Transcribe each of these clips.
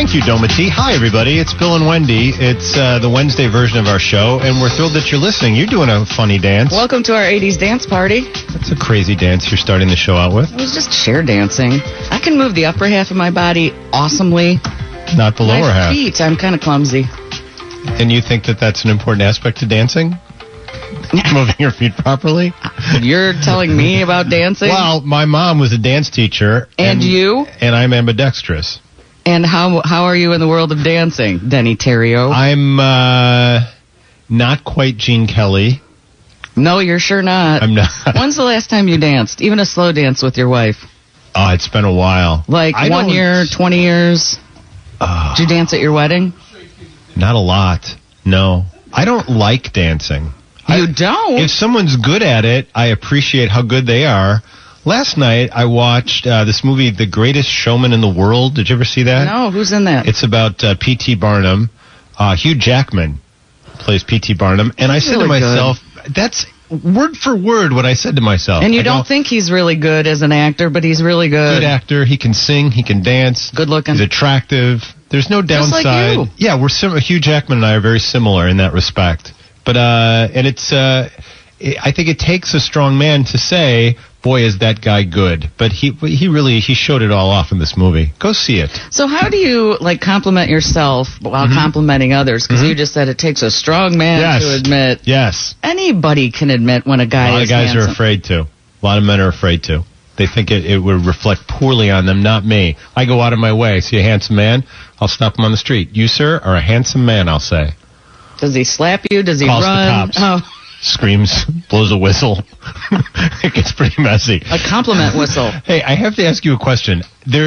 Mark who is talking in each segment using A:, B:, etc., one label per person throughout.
A: Thank you, Domity. Hi, everybody. It's Bill and Wendy. It's the Wednesday version of our show, and we're thrilled that you're listening. You're doing a funny dance.
B: Welcome to our 80s dance party.
A: That's a crazy dance you're starting the show out with.
B: It was just chair dancing. I can move the upper half of my body awesomely.
A: Not the lower half.
B: My feet, I'm kind of clumsy.
A: And you think that that's an important aspect to dancing? Moving your feet properly?
B: You're telling me about dancing?
A: Well, my mom was a dance teacher.
B: And you?
A: And I'm ambidextrous.
B: And how are you in the world of dancing, Denny Terrio?
A: I'm not quite Gene Kelly.
B: No, you're sure not.
A: I'm not.
B: When's the last time you danced? Even a slow dance with your wife?
A: Oh, it's been a while.
B: Like 1 year, 20 years? Did you dance at your wedding?
A: Not a lot. No. I don't like dancing.
B: You don't?
A: If someone's good at it, I appreciate how good they are. Last night, I watched this movie, The Greatest Showman in the World. Did you ever see that?
B: No, who's in that?
A: It's about P.T. Barnum. Hugh Jackman plays P.T. Barnum. And I said to myself, that's word for word what I said to myself.
B: And you don't think he's really good as an actor, but he's really good.
A: Good actor. He can sing. He can dance.
B: Good looking.
A: He's attractive. There's no downside.
B: Just like you.
A: Yeah, Hugh Jackman and I are very similar in that respect. But and it's I think it takes a strong man to say, boy, is that guy good. But he showed it all off in this movie. Go see it.
B: So how do you compliment yourself while complimenting others? Because you just said it takes a strong man to admit.
A: Yes.
B: Anybody can admit when a guy is handsome. A lot of guys are afraid to. A lot of men are afraid to. They think it would reflect poorly on them, not me. I go out of my way. See a handsome man, I'll stop him on the street. You, sir, are a handsome man, I'll say. Does he slap you? Does he
A: run?
B: Calls
A: the cops. Screams, blows a whistle. It gets pretty messy.
B: A compliment whistle.
A: Hey, I have to ask you a question.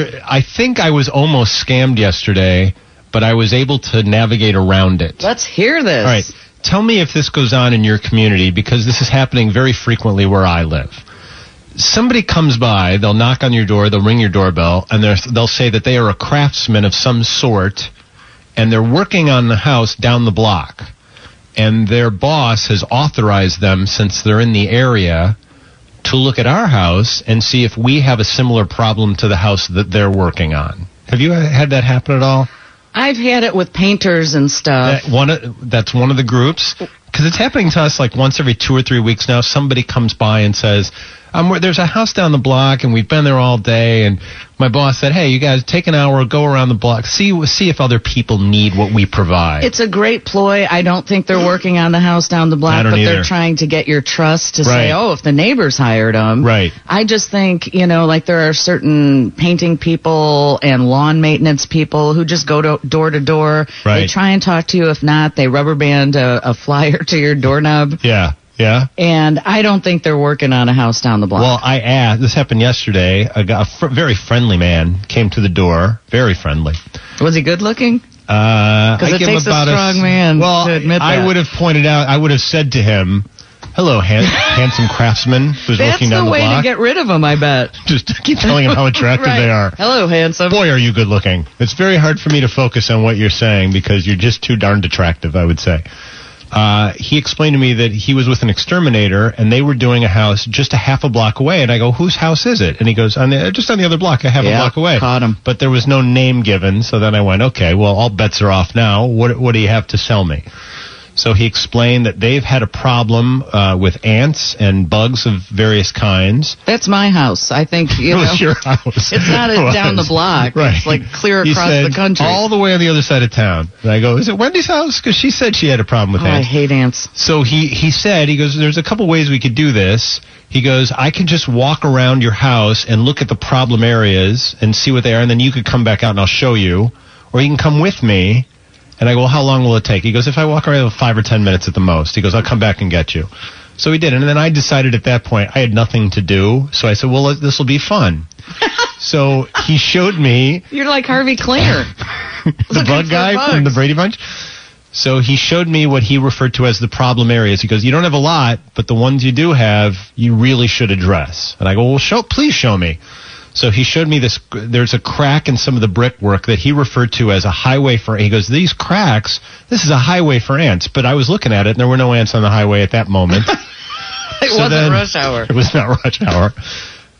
A: I think I was almost scammed yesterday, but I was able to navigate around it.
B: Let's hear this.
A: All right. Tell me if this goes on in your community, because this is happening very frequently where I live. Somebody comes by, they'll knock on your door, they'll ring your doorbell, and they'll say that they are a craftsman of some sort, and they're working on the house down the block. And their boss has authorized them, since they're in the area, to look at our house and see if we have a similar problem to the house that they're working on. Have you had that happen at all?
B: I've had it with painters and stuff.
A: That's one of the groups. Because it's happening to us like once every 2 or 3 weeks now. Somebody comes by and says, there's a house down the block, and we've been there all day, and my boss said, hey, you guys take an hour, go around the block, see if other people need what we provide.
B: It's a great ploy. I don't think they're working on the house down the block, but they're trying to get your trust to say, if the neighbors hired them.
A: Right.
B: I just think, there are certain painting people and lawn maintenance people who just go door to door.
A: Right.
B: They try and talk to you. If not, they rubber band a flyer to your doorknob.
A: Yeah. Yeah.
B: And I don't think they're working on a house down the block.
A: Well, I asked. This happened yesterday. A very friendly man came to the door. Very friendly.
B: Was he good looking? Because it takes a strong man to admit that.
A: I would have pointed out. I would have said to him, "Hello, handsome craftsman who's working down the block."
B: That's the way to get rid of them, I bet.
A: Just keep telling him how attractive they are.
B: Hello, handsome.
A: Boy, are you good looking. It's very hard for me to focus on what you're saying because you're just too darned attractive, I would say. He explained to me that he was with an exterminator, and they were doing a house just a half a block away. And I go, whose house is it? And he goes, just on the other block, a half a block away.
B: Caught him.
A: But there was no name given, so then I went, okay, well, all bets are off now. What do you have to sell me? So he explained that they've had a problem with ants and bugs of various kinds.
B: That's my house. I think,
A: It was your house.
B: It's not down the block.
A: Right.
B: It's like clear across the country.
A: All the way on the other side of town. And I go, is it Wendy's house? Because she said she had a problem with ants.
B: I hate ants.
A: So he said, there's a couple ways we could do this. He goes, I can just walk around your house and look at the problem areas and see what they are, and then you could come back out and I'll show you. Or you can come with me. And I go, well, how long will it take? He goes, if I walk around 5 or 10 minutes at the most. He goes, I'll come back and get you. So he did. And then I decided at that point I had nothing to do. So I said, well, this will be fun. So he showed me.
B: You're like Harvey Klinger.
A: The bug guy from the Brady Bunch. So he showed me what he referred to as the problem areas. He goes, you don't have a lot, but the ones you do have, you really should address. And I go, well, please show me. So he showed me this. There's a crack in some of the brickwork that he referred to as a highway for. He goes, these cracks, this is a highway for ants. But I was looking at it, and there were no ants on the highway at that moment.
B: It wasn't rush hour.
A: It was not rush hour.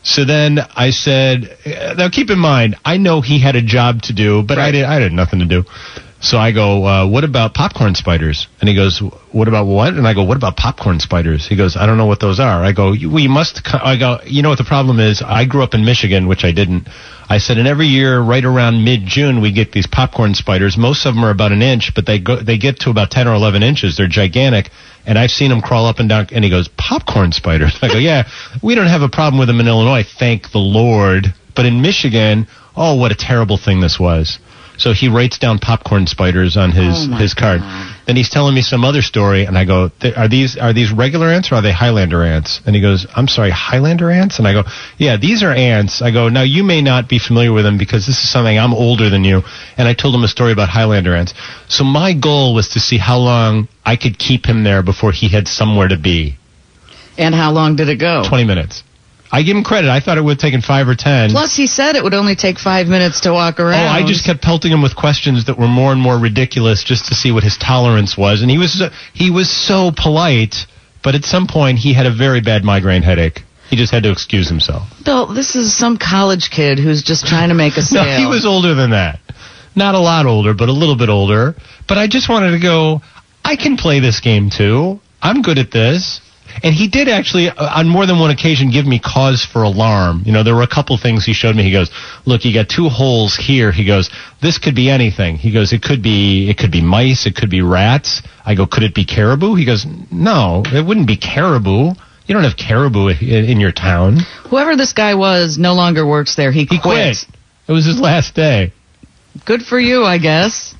A: So then I said, now keep in mind, I know he had a job to do, but I had nothing to do. So I go, what about popcorn spiders? And he goes, what about what? And I go, what about popcorn spiders? He goes, I don't know what those are. I go, we must. I go, you know what the problem is? I grew up in Michigan, which I didn't. I said, and every year, right around mid-June, we get these popcorn spiders. Most of them are about an inch, but they get to about 10 or 11 inches. They're gigantic. And I've seen them crawl up and down. And he goes, popcorn spiders. I go, yeah, we don't have a problem with them in Illinois, thank the Lord. But in Michigan, oh, what a terrible thing this was. So he writes down popcorn spiders on his card. God. Then he's telling me some other story, and I go, are these regular ants or are they Highlander ants? And he goes, I'm sorry, Highlander ants? And I go, yeah, these are ants. I go, now you may not be familiar with them because this is something, I'm older than you. And I told him a story about Highlander ants. So my goal was to see how long I could keep him there before he had somewhere to be.
C: And how long did it go?
A: 20 minutes. I give him credit. I thought it would have taken 5 or 10.
C: Plus, he said it would only take 5 minutes to walk around.
A: Oh, I just kept pelting him with questions that were more and more ridiculous just to see what his tolerance was. And he was so polite, but at some point he had a very bad migraine headache. He just had to excuse himself.
C: Bill, this is some college kid who's just trying to make a sale.
A: No, he was older than that. Not a lot older, but a little bit older. But I just wanted to go, I can play this game too. I'm good at this. And he did actually, on more than one occasion, give me cause for alarm. You know, there were a couple things he showed me. He goes, look, you got 2 holes here. He goes, this could be anything. He goes, it could be mice. It could be rats. I go, could it be caribou? He goes, no, it wouldn't be caribou. You don't have caribou in your town.
C: Whoever this guy was no longer works there. He quit.
A: It was his last day.
C: Good for you, I guess.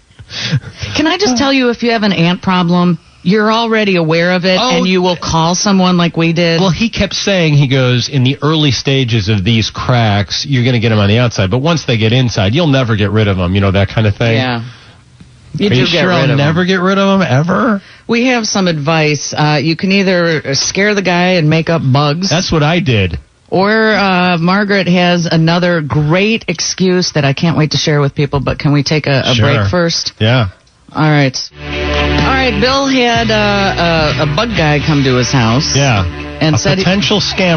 C: Can I just tell you, if you have an ant problem, you're already aware of it, and you will call someone like we did.
A: Well, he kept saying, he goes, in the early stages of these cracks, you're going to get them on the outside. But once they get inside, you'll never get rid of them, you know, that kind of thing.
C: Yeah.
A: Are you sure I'll never get rid of them, ever?
C: We have some advice. You can either scare the guy and make up bugs.
A: That's what I did.
C: Or Margaret has another great excuse that I can't wait to share with people, but can we take a break first?
A: Yeah.
C: All right. Bill had a bug guy come to his house.
A: Yeah.
C: And said
A: potential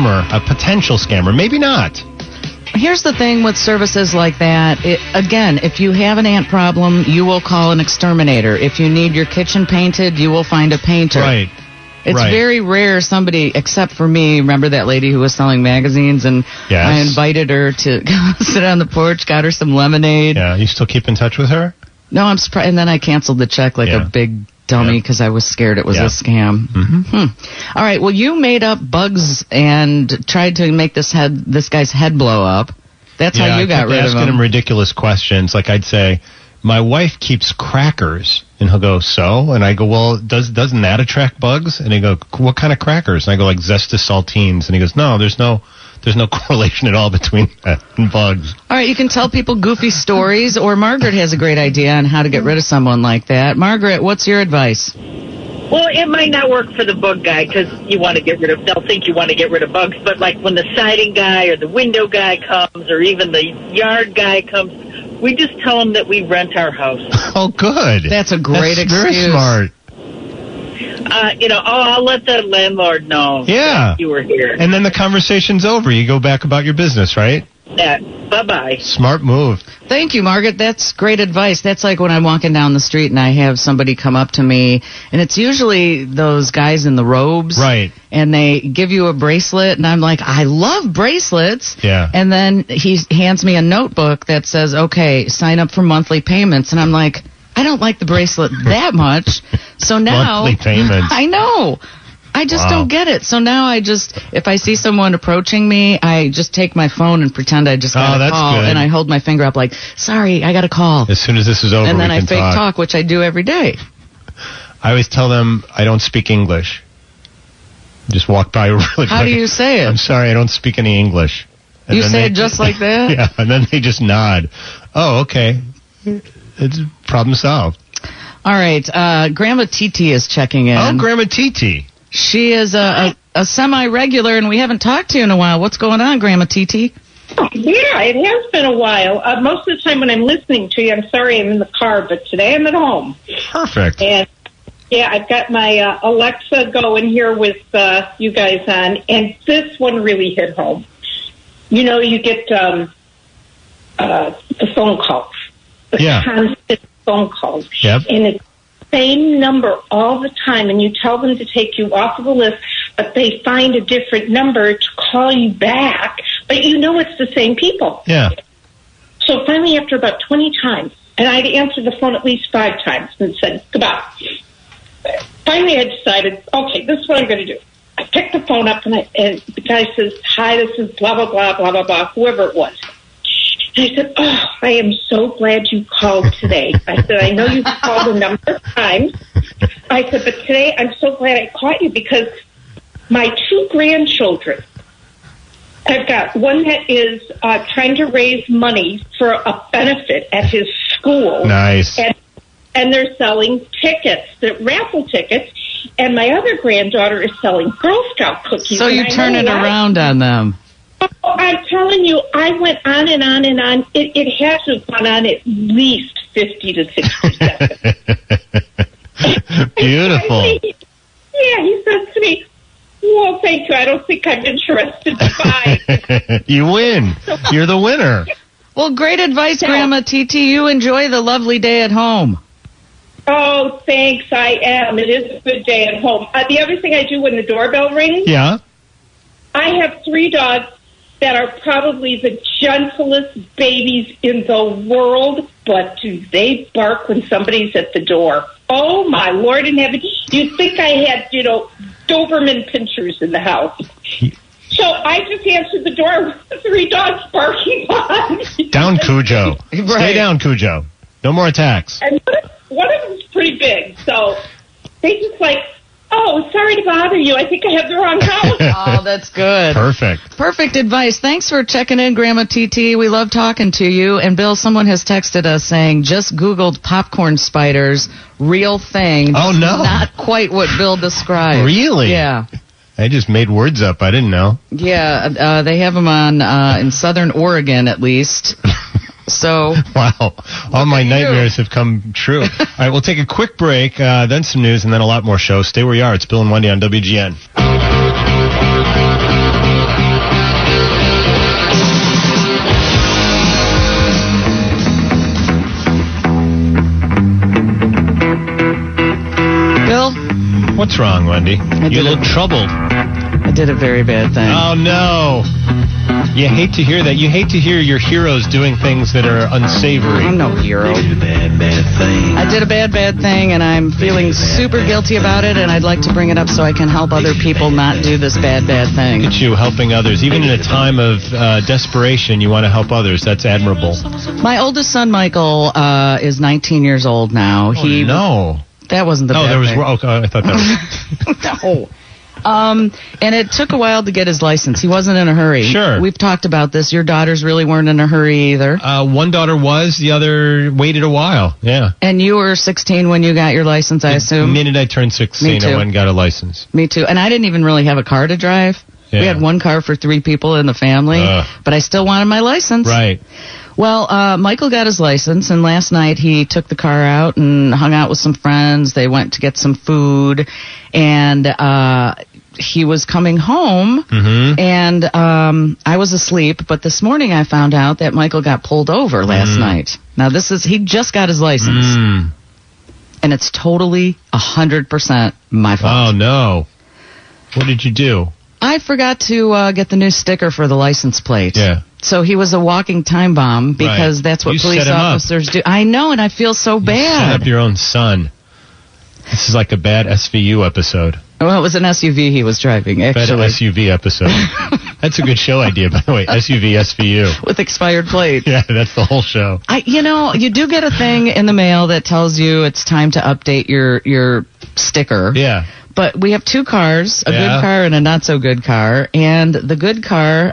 A: scammer. Maybe not.
C: Here's the thing with services like that. Again, if you have an ant problem, you will call an exterminator. If you need your kitchen painted, you will find a painter.
A: Right.
C: It's very rare somebody, except for me, remember that lady who was selling magazines, and yes. I invited her to sit on the porch, got her some lemonade.
A: Yeah, you still keep in touch with her?
C: No, I'm surprised. And then I canceled the check like a big dummy because I was scared it was a scam.
A: Mm-hmm.
C: All right, well, you made up bugs and tried to make this guy's head blow up. That's how you got rid of him.
A: Asking him ridiculous questions. Like I'd say, my wife keeps crackers. And he'll go, so? And I go, well, doesn't that attract bugs? And he go, what kind of crackers? And I go, like Zesta Saltines. And he goes, no, there's no correlation at all between that and bugs.
C: All right, you can tell people goofy stories, or Margaret has a great idea on how to get rid of someone like that. Margaret, what's your advice?
D: Well, it might not work for the bug guy because they'll think you want to get rid of bugs. But like when the siding guy or the window guy comes or even the yard guy comes, we just tell them that we rent our house.
A: Oh, good.
C: That's a great excuse.
A: Very smart.
D: I'll let the landlord know that you were here.
A: And then the conversation's over. You go back about your business, right?
D: Yeah. Bye-bye.
A: Smart move.
C: Thank you, Margaret. That's great advice. That's like when I'm walking down the street and I have somebody come up to me, and it's usually those guys in the robes.
A: Right.
C: And they give you a bracelet, and I'm like, I love bracelets.
A: Yeah.
C: And then he hands me a notebook that says, okay, sign up for monthly payments. And I'm like, I don't like the bracelet that much. So now,
A: monthly payments.
C: I know. I just don't get it. So now if I see someone approaching me, I just take my phone and pretend I just got a call. Good. And I hold my finger up like, sorry, I got a call.
A: As soon as this is over,
C: and then
A: we
C: I
A: can
C: fake talk, which I do every day.
A: I always tell them I don't speak English. Just walk by really quick.
C: How do you say it?
A: I'm sorry, I don't speak any English.
C: And you say it just like that?
A: Yeah, and then they just nod. Oh, okay. It's problem solved.
C: All right. Grandma Titi is checking in.
A: Oh, Grandma Titi.
C: She is a semi-regular, and we haven't talked to you in a while. What's going on, Grandma Titi?
E: Yeah, it has been a while. Most of the time when I'm listening to you, I'm sorry I'm in the car, but today I'm at home.
A: Perfect.
E: And, yeah, I've got my Alexa going here with you guys on, and this one really hit home. you get the phone calls. The constant phone calls.
A: Yep.
E: And it's the same number all the time, and you tell them to take you off of the list, but they find a different number to call you back, but it's the same people.
A: Yeah.
E: So finally, after about 20 times, and I'd answered the phone at least 5 times and said, goodbye. Finally, I decided, okay, this is what I'm going to do. I picked the phone up, and the guy says, hi, this is blah, blah, blah, blah, blah, blah, whoever it was. And I said, oh, I am so glad you called today. I said, I know you've called a number of times. I said, but today I'm so glad I caught you because my 2 grandchildren, I've got one that is trying to raise money for a benefit at his school.
A: Nice.
E: And they're selling tickets, the raffle tickets, and my other granddaughter is selling Girl Scout cookies.
C: So you turn it around on them.
E: Oh, I'm telling you, I went on and on and on. It has to have gone on at least 50 to 60 seconds.
A: Beautiful.
E: He says to me, well, thank you. I don't think I'm interested to buy.
A: You win. You're the winner.
C: Well, great advice, Grandma TT. You enjoy the lovely day at home.
E: Oh, thanks. I am. It is a good day at home. The other thing I do when the doorbell rings, I have 3 dogs that are probably the gentlest babies in the world, but do they bark when somebody's at the door? Oh, my Lord in heaven. You'd think I had, Doberman pinchers in the house. So I just answered the door with 3 dogs barking on me.
A: Down, Cujo. Right. Stay down, Cujo. No more attacks.
E: And one of them's pretty big, so they just oh, sorry to bother you. I think I have the wrong house.
C: Oh, that's good. Perfect advice. Thanks for checking in, Grandma TT. We love talking to you. And, Bill, someone has texted us saying, just Googled popcorn spiders, real thing.
A: Oh, no.
C: Not quite what Bill described.
A: Really?
C: Yeah.
A: I just made words up. I didn't know.
C: Yeah, they have them on in Southern Oregon, at least. So
A: wow, all my nightmares have come true. All right, we'll take a quick break, then some news, and then a lot more shows. Stay where you are. It's Bill and Wendy on WGN.
C: Bill?
A: What's wrong, Wendy? You look troubled.
C: I did a very bad thing.
A: Oh, no. You hate to hear that. You hate to hear your heroes doing things that are unsavory.
C: I'm no hero.
F: You did a bad thing.
C: I did a bad thing, and I'm feeling super guilty about it, and I'd like to bring it up so I can help other people not do this bad thing.
A: Look at you helping others. Even in a time of desperation, you want to help others. That's admirable.
C: My oldest son, Michael, is 19 years old now.
A: Oh, no.
C: That wasn't the bad thing.
A: Okay, I thought that was...
C: No. And it took a while to get his license. He wasn't in a hurry.
A: Sure.
C: We've talked about this. Your daughters really weren't in a hurry either.
A: One daughter was. The other waited a while. Yeah.
C: And you were 16 when you got your license, I assume?
A: The minute I turned 16, I went and got a license.
C: Me too. And I didn't even really have a car to drive. Yeah. We had one car for 3 people in the family, but I still wanted my license.
A: Right.
C: Well, Michael got his license, and last night he took the car out and hung out with some friends. They went to get some food, and he was coming home, and I was asleep. But this morning I found out that Michael got pulled over last night. Now, he just got his license, and it's totally 100% my fault.
A: Oh, no. What did you do?
C: I forgot to get the new sticker for the license plate.
A: Yeah.
C: So he was a walking time bomb because that's what police officers do. I know, and I feel so bad.
A: You set up your own son. This is like a bad SVU episode.
C: Well, it was an SUV he was driving, actually.
A: Bad SUV episode. That's a good show idea, by the way. SUV, SVU.
C: With expired plates.
A: Yeah, that's the whole show.
C: You do get a thing in the mail that tells you it's time to update your sticker.
A: Yeah.
C: But we have 2 cars, a good car and a not-so-good car. And the good car,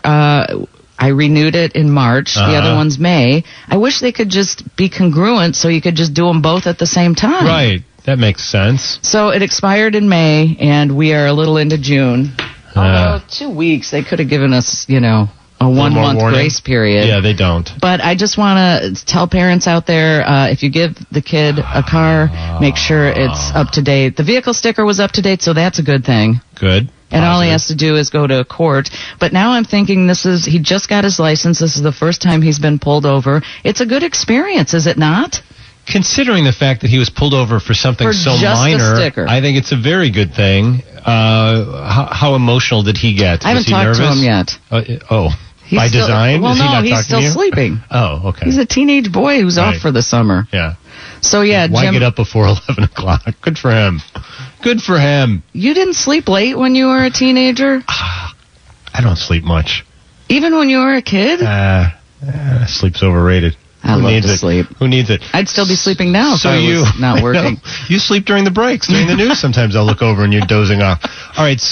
C: I renewed it in March. The other one's May. I wish they could just be congruent so you could just do them both at the same time.
A: Right. That makes sense.
C: So it expired in May, and we are a little into June. Although 2 weeks, they could have given us, a 1 month grace period.
A: Yeah, they don't.
C: But I just want to tell parents out there, if you give the kid a car, make sure it's up to date. The vehicle sticker was up to date, so that's a good thing.
A: Good.
C: And all he has to do is go to court. But now I'm thinking he just got his license. This is the first time he's been pulled over. It's a good experience, is it not?
A: Considering the fact that he was pulled over for something so minor, I think it's a very good thing. How emotional did he get?
C: I haven't talked to him yet.
A: By design?
C: Well,
A: is he not
C: he's still sleeping.
A: Oh, okay.
C: He's a teenage boy who's off for the summer.
A: Yeah.
C: So, yeah,
A: why
C: Jim,
A: get up before 11 o'clock? Good for him. Good for him.
C: You didn't sleep late when you were a teenager?
A: I don't sleep much.
C: Even when you were a kid?
A: Sleep's overrated.
C: I love to sleep.
A: Who needs it?
C: I'd still be sleeping now if I was not working.
A: You sleep during the breaks, during the news. Sometimes I'll look over and you're dozing off. All right,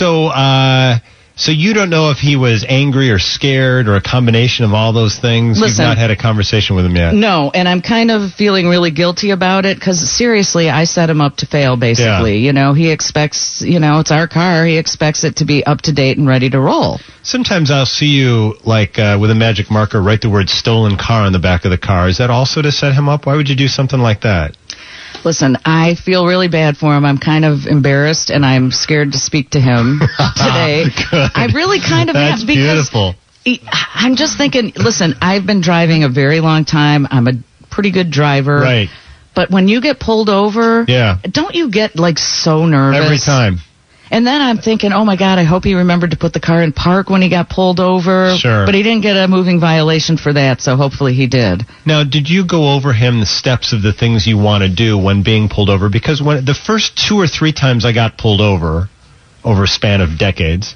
A: so you don't know if he was angry or scared or a combination of all those things?
C: Listen,
A: you've not had a conversation with him yet?
C: No, and I'm kind of feeling really guilty about it because, seriously, I set him up to fail, basically. Yeah. He expects, it's our car. He expects it to be up to date and ready to roll.
A: Sometimes I'll see you, with a magic marker, write the word stolen car on the back of the car. Is that also to set him up? Why would you do something like that?
C: Listen, I feel really bad for him. I'm kind of embarrassed, and I'm scared to speak to him today. I really kind of
A: That's
C: am because
A: beautiful.
C: I'm just thinking, listen, I've been driving a very long time. I'm a pretty good driver.
A: Right.
C: But when you get pulled over, don't you get, so nervous?
A: Every time.
C: And then I'm thinking, oh, my God, I hope he remembered to put the car in park when he got pulled over.
A: Sure.
C: But he didn't get a moving violation for that, so hopefully he did.
A: Now, did you go over him the steps of the things you want to do when being pulled over? Because when the first 2 or 3 times I got pulled over a span of decades,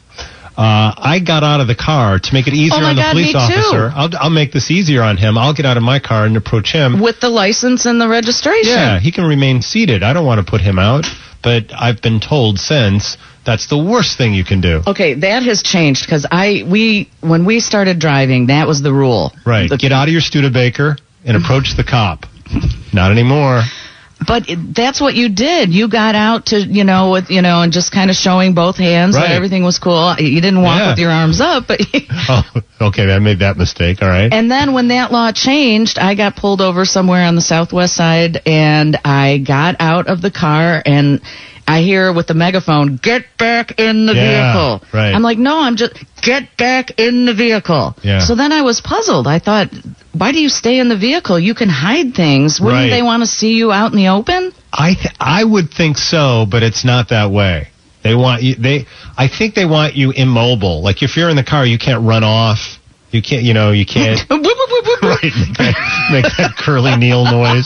A: I got out of the car to make it easier on the police officer. I'll make this easier on him. I'll get out of my car and approach him.
C: With the license and the registration.
A: Yeah, he can remain seated. I don't want to put him out. But I've been told since that's the worst thing you can do.
C: Okay, that has changed because when we started driving, that was the rule.
A: Right. Get out of your Studebaker and approach the cop. Not anymore.
C: But that's what you did. You got out to, and just kind of showing both hands that everything was cool. You didn't walk with your arms up. But
A: okay, I made that mistake. All right.
C: And then when that law changed, I got pulled over somewhere on the southwest side, and I got out of the car, and I hear with the megaphone, "Get back in the vehicle."
A: Right.
C: I'm like, no, I'm just, get back in the vehicle.
A: Yeah.
C: So then I was puzzled. I thought, why do you stay in the vehicle? You can hide things. Wouldn't they want to see you out in the open?
A: I would think so, but it's not that way. They want you. I think they want you immobile. Like if you're in the car, you can't run off. You can't. You can't. Right. Make that Curly Neal noise.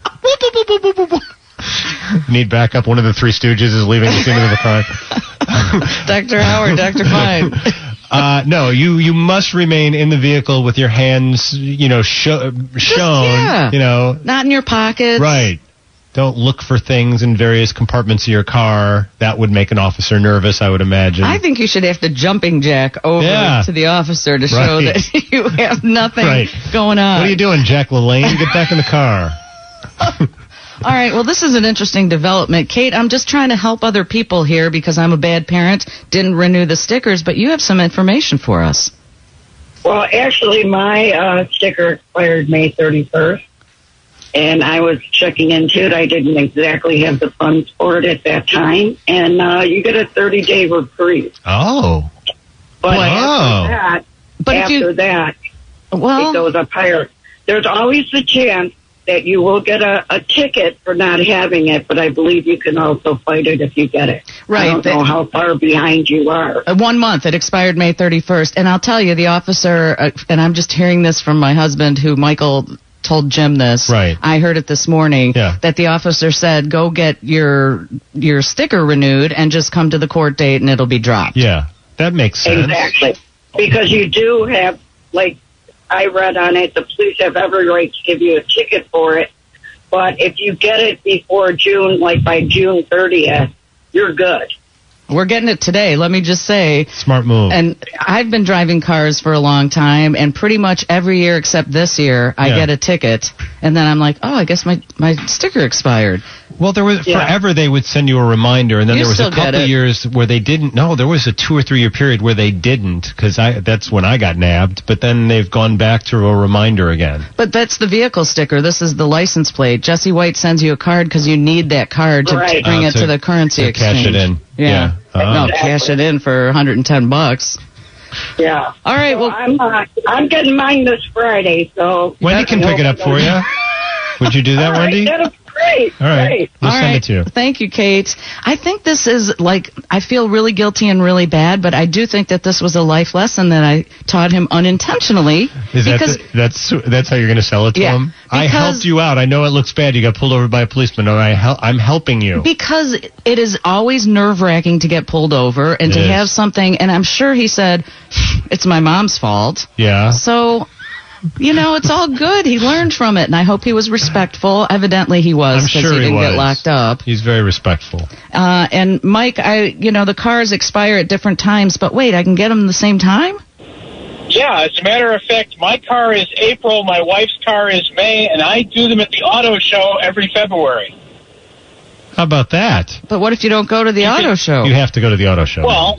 A: Need backup. One of the Three Stooges is leaving the scene of the crime.
C: Dr. Howard, Dr. Fine.
A: No, you must remain in the vehicle with your hands, shown.
C: Not in your pockets.
A: Right. Don't look for things in various compartments of your car. That would make an officer nervous, I would imagine.
C: I think you should have to jumping jack over to the officer to show that you have nothing going on.
A: What are you doing, Jack LaLanne? Get back in the car.
C: All right, well, this is an interesting development. Kate, I'm just trying to help other people here because I'm a bad parent, didn't renew the stickers, but you have some information for us.
D: Well, actually, my sticker expired May 31st, and I was checking into it. I didn't exactly have the funds for it at that time, and you get a 30-day reprieve.
A: Oh.
D: But after that, it goes up higher. There's always the chance that you will get a ticket for not having it, but I believe you can also fight it if you get it.
C: Right.
D: I don't know how far behind you are.
C: 1 month. It expired May 31st. And I'll tell you, the officer, and I'm just hearing this from my husband, who Michael told Jim this.
A: Right.
C: I heard it this morning, that the officer said, go get your sticker renewed and just come to the court date and it'll be dropped.
A: Yeah, that makes sense.
D: Exactly. Because you do have, I read on it, the police have every right to give you a ticket for it, but if you get it before June, by June 30th, you're good.
C: We're getting it today, let me just say.
B: Smart move.
C: And I've been driving cars for a long time, and pretty much every year except this year, I get a ticket, and then I'm like, oh, I guess my sticker expired.
B: Well, there was forever they would send you a reminder, and then there was a couple of years where they didn't. No, there was a 2 or 3 year period where they didn't, because that's when I got nabbed. But then they've gone back to a reminder again.
C: But that's the vehicle sticker. This is the license plate. Jesse White sends you a card because you need that card to bring it to the currency exchange.
B: Cash it in.
C: Yeah. No, cash it in for $110.
E: Yeah.
C: All right. Well,
E: I'm getting mine this Friday, so
B: Wendy can pick it up for you. Would you do that, Wendy?
E: Great.
B: All right. We'll send it to you.
C: Thank you, Kate. I think this is I feel really guilty and really bad, but I do think that this was a life lesson that I taught him unintentionally.
B: That's how you're going to sell it to him? I helped you out. I know it looks bad. You got pulled over by a policeman. No, I'm helping you.
C: Because it is always nerve-wracking to get pulled over and to have something, and I'm sure he said, it's my mom's fault.
B: Yeah.
C: So... it's all good. He learned from it, and I hope he was respectful. Evidently, he was, because he didn't get locked up.
B: He's very respectful.
C: And Mike, the cars expire at different times, but wait, I can get them the same time?
G: Yeah, as a matter of fact, my car is April, my wife's car is May, and I do them at the auto show every February.
B: How about that?
C: But what if you don't go to the auto show?
B: You have to go to the auto show.
G: Well,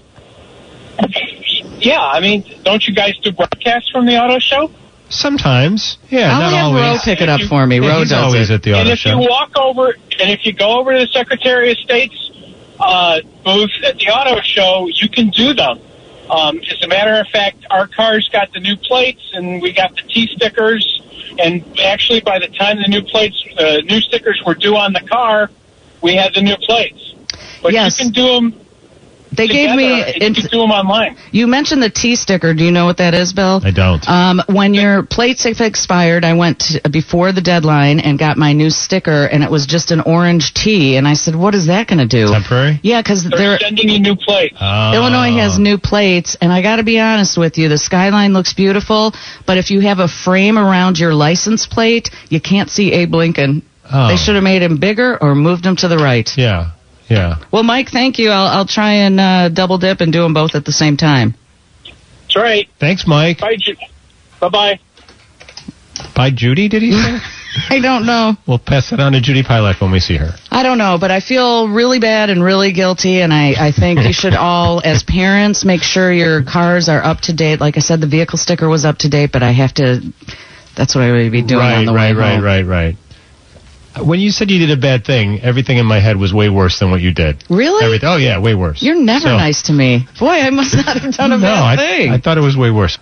G: yeah, don't you guys do broadcasts from the auto show?
B: Sometimes, yeah,
C: not always. Ro pick it up for me. Ro does
B: always at the auto show.
G: And if you go over to the Secretary of State's booth at the auto show, you can do them. As a matter of fact, our cars got the new plates, and we got the T stickers. And actually, by the time the new stickers were due on the car, we had the new plates. But you can do them.
C: They gave me.
G: You can do them online.
C: You mentioned the T sticker. Do you know what that is, Bill?
B: I don't.
C: When your plates have expired, I went before the deadline and got my new sticker, and it was just an orange T. And I said, "What is that going to do?"
B: Temporary?
C: Yeah, because
G: they're sending you new plates.
C: Illinois has new plates, and I got to be honest with you, the skyline looks beautiful, but if you have a frame around your license plate, you can't see Abe Lincoln. They should have made him bigger or moved him to the right.
B: Yeah. Yeah.
C: Well, Mike, thank you. I'll try and double dip and do them both at the same time.
G: That's right.
B: Thanks, Mike.
G: Bye, Bye-bye.
B: Bye, Judy, did he say?
C: I don't know.
B: We'll pass it on to Judy Pilak when we see her.
C: I don't know, but I feel really bad and really guilty, and I think you should all, as parents, make sure your cars are up to date. Like I said, the vehicle sticker was up to date, but I have to... That's what I would be doing on the way home.
B: Right. When you said you did a bad thing, everything in my head was way worse than what you did.
C: Really?
B: Oh, yeah, way worse.
C: You're never nice to me. Boy, I must not have done a bad thing.
B: I thought it was way worse.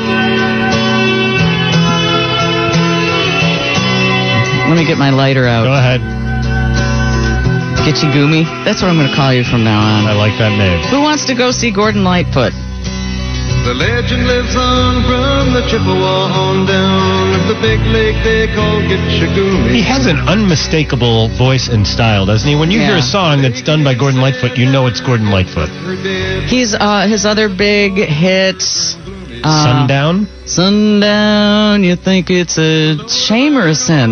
C: Let me get my lighter out.
B: Go ahead.
C: Gitchy Goomy? That's what I'm going to call you from now on.
B: I like that name.
C: Who wants to go see Gordon Lightfoot?
F: The legend lives on from the Chippewa on down. The big lake they call Gitchy Goomy.
B: He has an unmistakable voice and style, doesn't he? When you hear a song that's done by Gordon Lightfoot, you know it's Gordon Lightfoot.
C: He's his other big hits.
B: Sundown?
C: Sundown, you think it's a shame or a sin?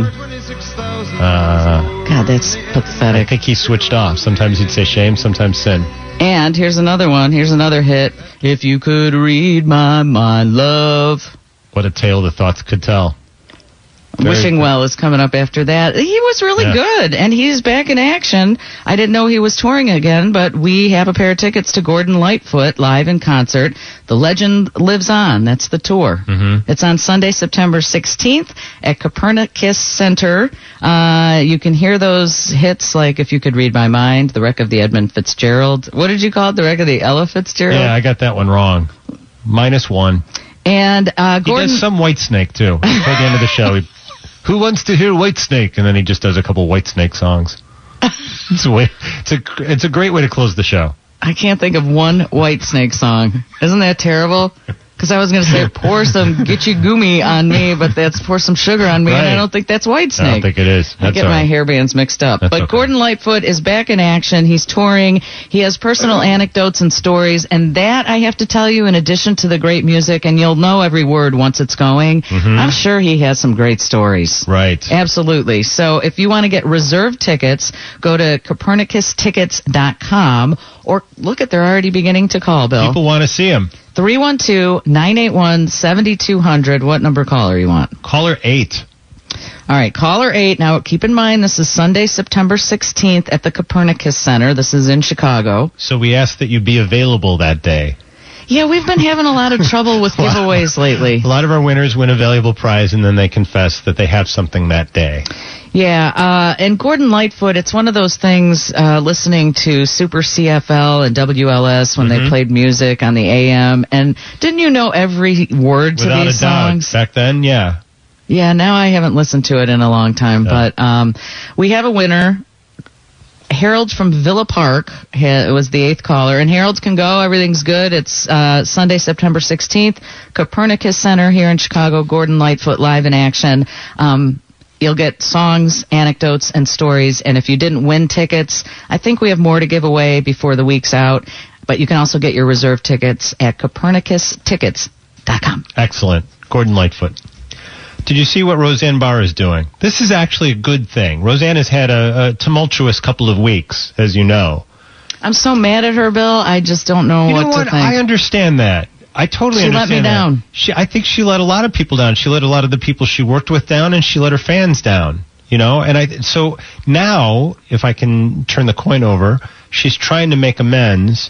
C: God, that's pathetic.
B: I think he switched off. Sometimes he'd say shame, sometimes sin.
C: And here's another one. Here's another hit. If you could read my mind, love.
B: What a tale the thoughts could tell.
C: Wishing Well is coming up after that. He was really good, and he's back in action. I didn't know he was touring again, but we have a pair of tickets to Gordon Lightfoot live in concert. The Legend Lives On. That's the tour.
B: Mm-hmm.
C: It's on Sunday, September 16th at Copernicus Center. You can hear those hits like If You Could Read My Mind, The Wreck of the Edmund Fitzgerald. What did you call it? The Wreck of the Ella Fitzgerald?
B: Yeah, I got that one wrong. -1.
C: And Gordon...
B: He does some Whitesnake, too. At the end of the show, who wants to hear Whitesnake? And then he just does a couple Whitesnake songs. It's a great way to close the show.
C: I can't think of one Whitesnake song. Isn't that terrible? Because I was going to say pour some Gitchy Gumi on me, but that's pour some sugar on me, and I don't think that's Whitesnake.
B: I don't think it is.
C: I get my hair bands mixed up. But okay. Gordon Lightfoot is back in action. He's touring. He has personal anecdotes and stories, and that, I have to tell you, in addition to the great music, and you'll know every word once it's going, I'm sure he has some great stories.
B: Right.
C: Absolutely. So if you want to get reserved tickets, go to CopernicusTickets.com, or look at, they're already beginning to call, Bill.
B: People want to see him.
C: 312-981-7200. What number caller you want?
B: Caller 8.
C: All right, caller 8. Now, keep in mind, this is Sunday, September 16th at the Copernicus Center. This is in Chicago.
B: So we ask that you be available that day.
C: Yeah, we've been having a lot of trouble with giveaways lately.
B: A lot of our winners win a valuable prize, and then they confess that they have something that day.
C: Yeah, and Gordon Lightfoot, it's one of those things, listening to Super CFL and WLS when they played music on the AM, and didn't you know every word to these songs?
B: Back then, yeah.
C: Yeah, now I haven't listened to it in a long time, but we have a winner. Harold from Villa Park was the 8th caller, and Harold can go. Everything's good. It's Sunday, September 16th, Copernicus Center here in Chicago. Gordon Lightfoot live in action. You'll get songs, anecdotes, and stories. And if you didn't win tickets, I think we have more to give away before the week's out. But you can also get your reserve tickets at CopernicusTickets.com.
B: Excellent. Gordon Lightfoot. Did you see what Roseanne Barr is doing? This is actually a good thing. Roseanne has had a tumultuous couple of weeks, as you know.
C: I'm so mad at her, Bill. I just don't know what to think.
B: I understand that. I totally understand
C: that. She let me down.
B: I think she let a lot of people down. She let a lot of the people she worked with down, and she let her fans down. You know, and so now, if I can turn the coin over, she's trying to make amends.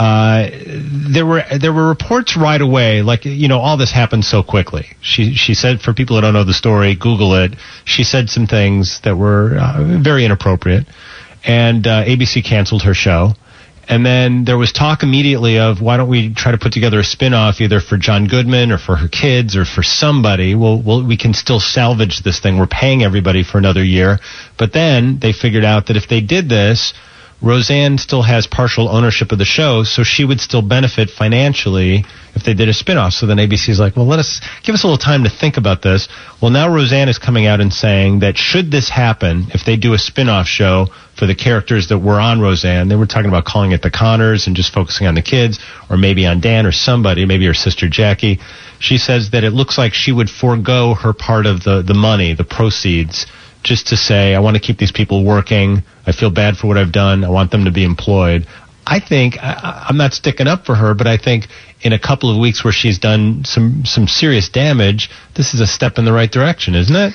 B: There were reports right away, like, you know, all this happened so quickly. She said, for people who don't know the story, Google it. She said some things that were very inappropriate, and ABC canceled her show. And then there was talk immediately of, why don't we try to put together a spin-off either for John Goodman or for her kids or for somebody. We can still salvage this thing. We're paying everybody for another year. But then they figured out that if they did this, Roseanne still has partial ownership of the show, so she would still benefit financially if they did a spinoff. So then ABC's like, well, give us a little time to think about this. Well, now Roseanne is coming out and saying that should this happen, if they do a spinoff show for the characters that were on Roseanne, they were talking about calling it The Connors and just focusing on the kids, or maybe on Dan or somebody, maybe her sister Jackie. She says that it looks like she would forego her part of the money, the proceeds, just to say, I want to keep these people working. I feel bad for what I've done. I want them to be employed. I think, I'm not sticking up for her, but I think in a couple of weeks where she's done some serious damage, this is a step in the right direction, isn't it?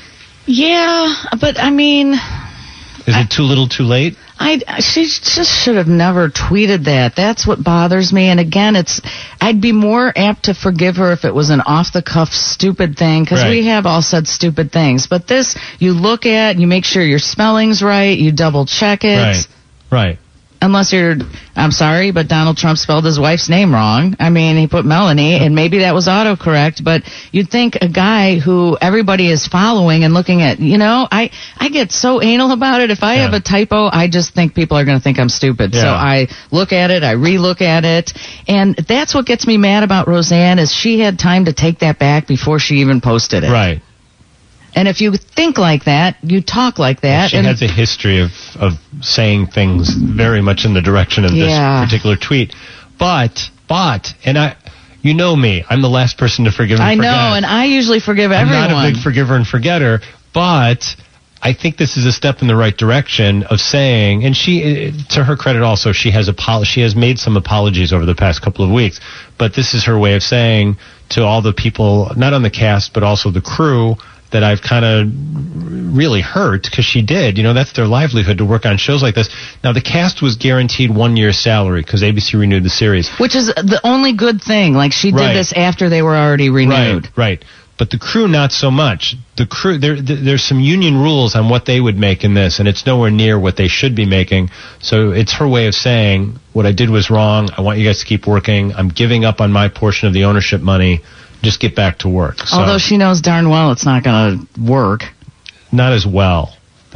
C: Yeah, but I mean...
B: Is it too little too late?
C: She just should have never tweeted that. That's what bothers me. And again, I'd be more apt to forgive her if it was an off-the-cuff stupid thing, because we have all said stupid things. But this, you look at, you make sure your spelling's right, you double-check it.
B: Right.
C: Unless I'm sorry, but Donald Trump spelled his wife's name wrong. I mean, he put Melanie, and maybe that was autocorrect, but you'd think a guy who everybody is following and looking at, you know, I get so anal about it. If I have a typo, I just think people are going to think I'm stupid. Yeah. So I look at it, I re-look at it, and that's what gets me mad about Roseanne, is she had time to take that back before she even posted it.
B: Right.
C: And if you think like that, you talk like that.
B: She has a history of saying things very much in the direction of this particular tweet. But, and you know me, I'm the last person to forgive and forget.
C: I know, and I usually forgive everyone.
B: I'm not a big forgiver and forgetter, but I think this is a step in the right direction of saying, and she, to her credit also, she has made some apologies over the past couple of weeks, but this is her way of saying to all the people, not on the cast, but also the crew, that I've kind of really hurt, because she did. You know, that's their livelihood, to work on shows like this. Now, the cast was guaranteed 1 year's salary because ABC renewed the series.
C: Which is the only good thing. Like, she did this after they were already renewed.
B: Right. But the crew, not so much. The crew, there's some union rules on what they would make in this, and it's nowhere near what they should be making. So it's her way of saying, what I did was wrong. I want you guys to keep working. I'm giving up on my portion of the ownership money. Just get back to work. So,
C: although she knows darn well it's not going to work.
B: Not as well.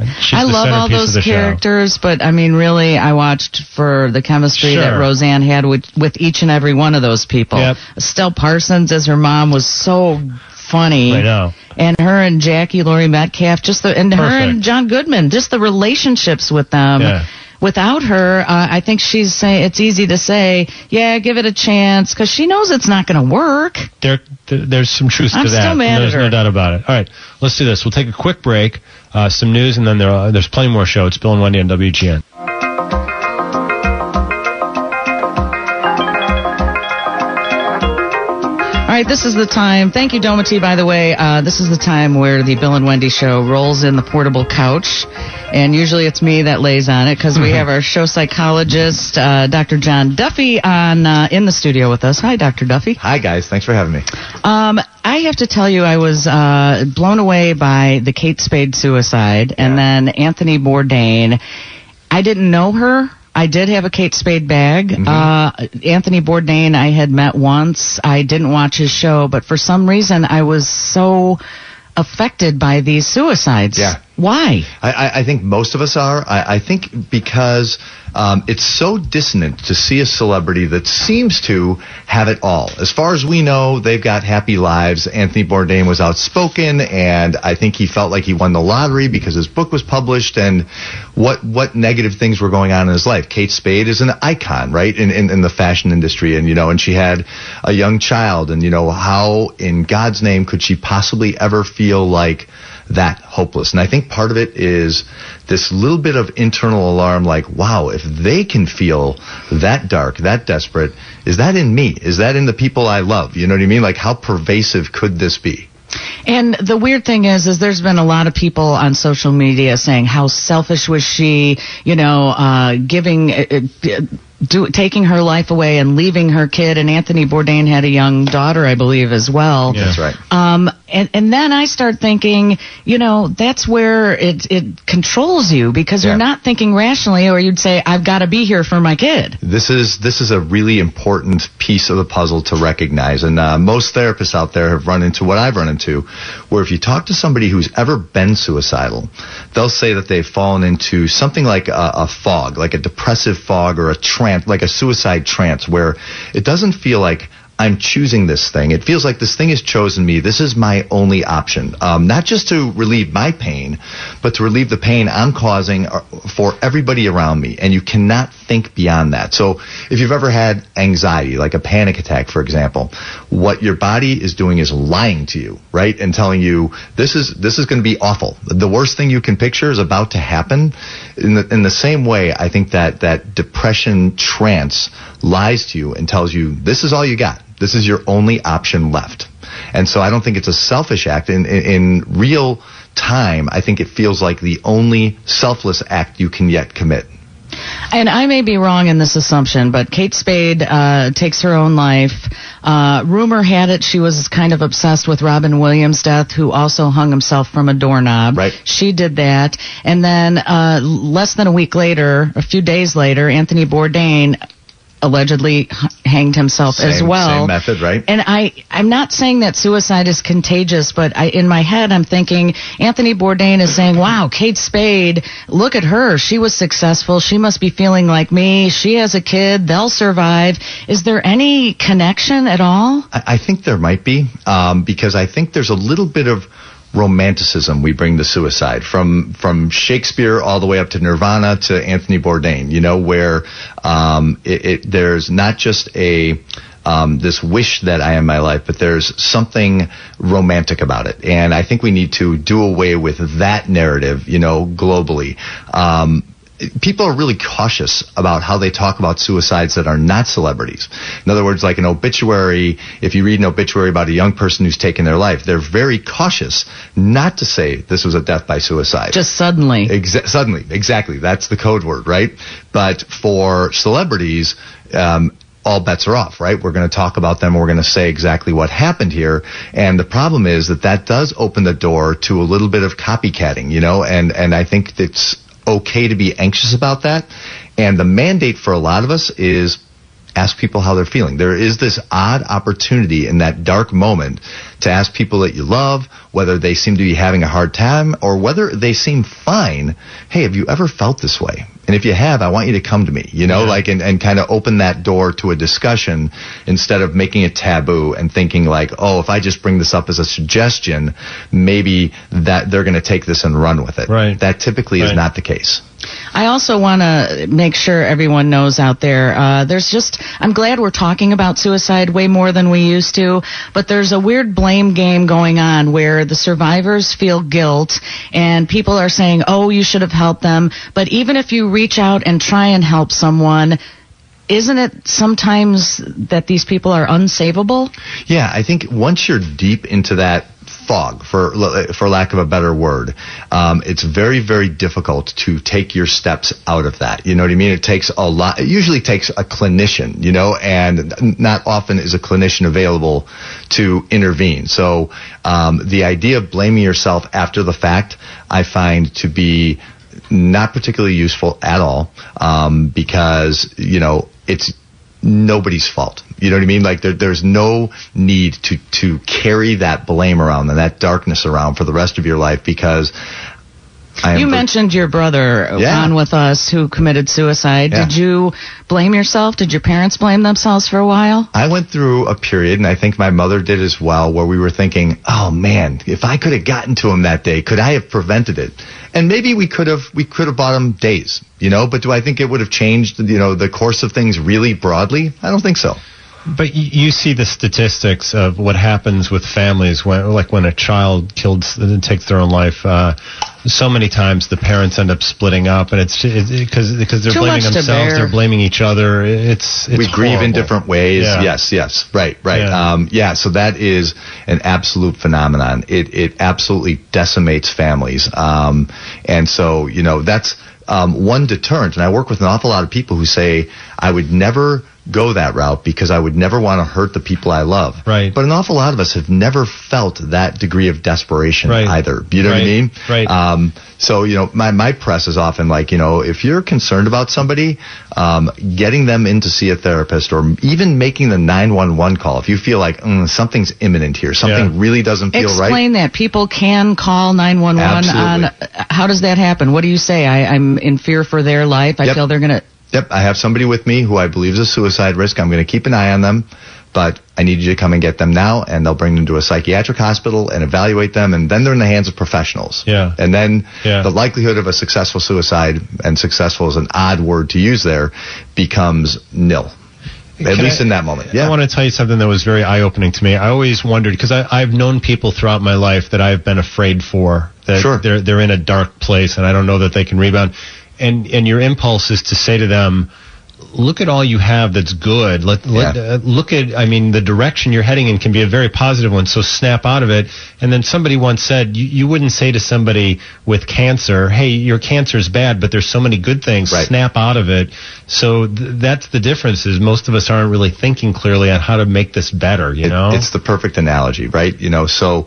C: I love all those characters, but I mean, really, I watched for the chemistry that Roseanne had with each and every one of those people.
B: Yep.
C: Estelle Parsons as her mom was so funny.
B: I know.
C: And her and Jackie Laurie Metcalf, her and John Goodman, just the relationships with them.
B: Yeah.
C: Without her, I think she's saying it's easy to say, yeah, give it a chance, because she knows it's not going to work.
B: There's some truth to that.
C: I'm still mad at her.
B: There's no doubt about it. All right, let's do this. We'll take a quick break, some news, and then there's plenty more show. It's Bill and Wendy on WGN.
C: All right, this is the time. Thank you, Domity, by the way. This is the time where the Bill and Wendy show rolls in the portable couch. And usually it's me that lays on it because we have our show psychologist, Dr. John Duffy, in the studio with us. Hi, Dr. Duffy.
H: Hi, guys. Thanks for having me.
C: I have to tell you, I was blown away by the Kate Spade suicide and then Anthony Bourdain. I didn't know her. I did have a Kate Spade bag. Mm-hmm. Anthony Bourdain I had met once. I didn't watch his show, but for some reason I was so affected by these suicides.
H: Yeah.
C: Why?
H: I think most of us are. I think because it's so dissonant to see a celebrity that seems to have it all. As far as we know, they've got happy lives. Anthony Bourdain was outspoken, and I think he felt like he won the lottery because his book was published, and what negative things were going on in his life. Kate Spade is an icon, right, in the fashion industry, and, and she had a young child, and, how in God's name could she possibly ever feel like that hopeless? And I think part of it is this little bit of internal alarm, like, wow, if they can feel that dark, that desperate, is that in me? Is that in the people I love? You know what I mean? Like, how pervasive could this be?
C: And the weird thing is there's been a lot of people on social media saying how selfish was she, taking her life away and leaving her kid. And Anthony Bourdain had a young daughter, I believe, as well.
H: Yeah, that's right.
C: And then I start thinking, that's where it controls you, because you're not thinking rationally, or you'd say, I've got to be here for my kid.
H: This is a really important piece of the puzzle to recognize. And most therapists out there have run into what I've run into, where if you talk to somebody who's ever been suicidal, they'll say that they've fallen into something like a fog, like a depressive fog, or a trance, like a suicide trance, where it doesn't feel like I'm choosing this thing. It feels like this thing has chosen me. This is my only option. Not just to relieve my pain, but to relieve the pain I'm causing for everybody around me. And you cannot think beyond that. So if you've ever had anxiety, like a panic attack, for example, what your body is doing is lying to you, right? And telling you this is going to be awful. The worst thing you can picture is about to happen. In the same way, I think that depression trance lies to you and tells you this is all you got. This is your only option left. And so I don't think it's a selfish act. In real time, I think it feels like the only selfless act you can yet commit.
C: And I may be wrong in this assumption, but Kate Spade takes her own life. Rumor had it she was kind of obsessed with Robin Williams' death, who also hung himself from a doorknob.
H: Right.
C: She did that. And then less than a few days later, Anthony Bourdain allegedly hanged himself as well.
H: Same method, right?
C: And I'm not saying that suicide is contagious, but in my head I'm thinking Anthony Bourdain is saying, wow, Kate Spade, look at her. She was successful. She must be feeling like me. She has a kid. They'll survive. Is there any connection at all?
H: I think there might be, because I think there's a little bit of romanticism we bring to suicide, from Shakespeare all the way up to Nirvana to Anthony Bourdain, where there's not just this wish that I am my life, but there's something romantic about it. And I think we need to do away with that narrative, globally. People are really cautious about how they talk about suicides that are not celebrities. In other words, like an obituary, if you read an obituary about a young person who's taken their life, they're very cautious not to say this was a death by suicide.
C: Just suddenly.
H: Suddenly, exactly. That's the code word, right? But for celebrities, all bets are off, right? We're going to talk about them. We're going to say exactly what happened here. And the problem is that does open the door to a little bit of copycatting, and I think it's okay to be anxious about that. And the mandate for a lot of us is ask people how they're feeling. There is this odd opportunity in that dark moment to ask people that you love, whether they seem to be having a hard time or whether they seem fine. Hey, have you ever felt this way? And if you have, I want you to come to me, and kind of open that door to a discussion instead of making it taboo and thinking like, oh, if I just bring this up as a suggestion, maybe that they're going to take this and run with it.
A: Right.
H: That typically is not the case.
C: I also want to make sure everyone knows out there, I'm glad we're talking about suicide way more than we used to, but there's a weird blame game going on where the survivors feel guilt and people are saying, oh, you should have helped them. But even if you reach out and try and help someone, isn't it sometimes that these people are unsavable?
H: Yeah, I think once you're deep into that fog, for lack of a better word, it's very, very difficult to take your steps out of that. You know what I mean? It takes a lot. It usually takes a clinician, and not often is a clinician available to intervene. So the idea of blaming yourself after the fact, I find to be not particularly useful at all, because, it's nobody's fault. You know what I mean? Like there's no need to carry that blame around and that darkness around for the rest of your life, because
C: you mentioned your brother on with us who committed suicide. Yeah. Did you blame yourself? Did your parents blame themselves for a while?
H: I went through a period, and I think my mother did as well, where we were thinking, oh man, if I could have gotten to him that day, could I have prevented it? And maybe we could have bought him days, but do I think it would have changed, the course of things really broadly? I don't think so.
A: But you see the statistics of what happens with families when a child takes their own life. So many times the parents end up splitting up, and it's because they're blaming themselves, they're blaming each other. It's
H: we grieve
A: horrible.
H: In different ways. Yeah. Yes, right. Yeah. So that is an absolute phenomenon. It absolutely decimates families, and so that's one deterrent. And I work with an awful lot of people who say, I would never go that route because I would never want to hurt the people I love.
A: Right.
H: But an awful lot of us have never felt that degree of desperation either. You know what I mean?
A: Right.
H: So, my press is often like, if you're concerned about somebody, getting them in to see a therapist or even making the 911 call, if you feel like something's imminent here, something really doesn't feel right.
C: Explain that. People can call 911 on, how does that happen? What do you say? I'm in fear for their life. I feel they're going to...
H: Yep, I have somebody with me who I believe is a suicide risk. I'm going to keep an eye on them, but I need you to come and get them now, and they'll bring them to a psychiatric hospital and evaluate them, and then they're in the hands of professionals.
A: Yeah.
H: And then the likelihood of a successful suicide, and successful is an odd word to use there, becomes nil. At least in that moment. Yeah.
A: I want to tell you something that was very eye-opening to me. I always wondered, because I've known people throughout my life that I've been afraid for, that they're in a dark place, and I don't know that they can rebound. And your impulse is to say to them, look at all you have that's good. Look at, the direction you're heading in can be a very positive one, so snap out of it. And then somebody once said, you wouldn't say to somebody with cancer, hey, your cancer is bad, but there's so many good things, snap out of it. So that's the difference, is most of us aren't really thinking clearly on how to make this better,
H: It's the perfect analogy, right? So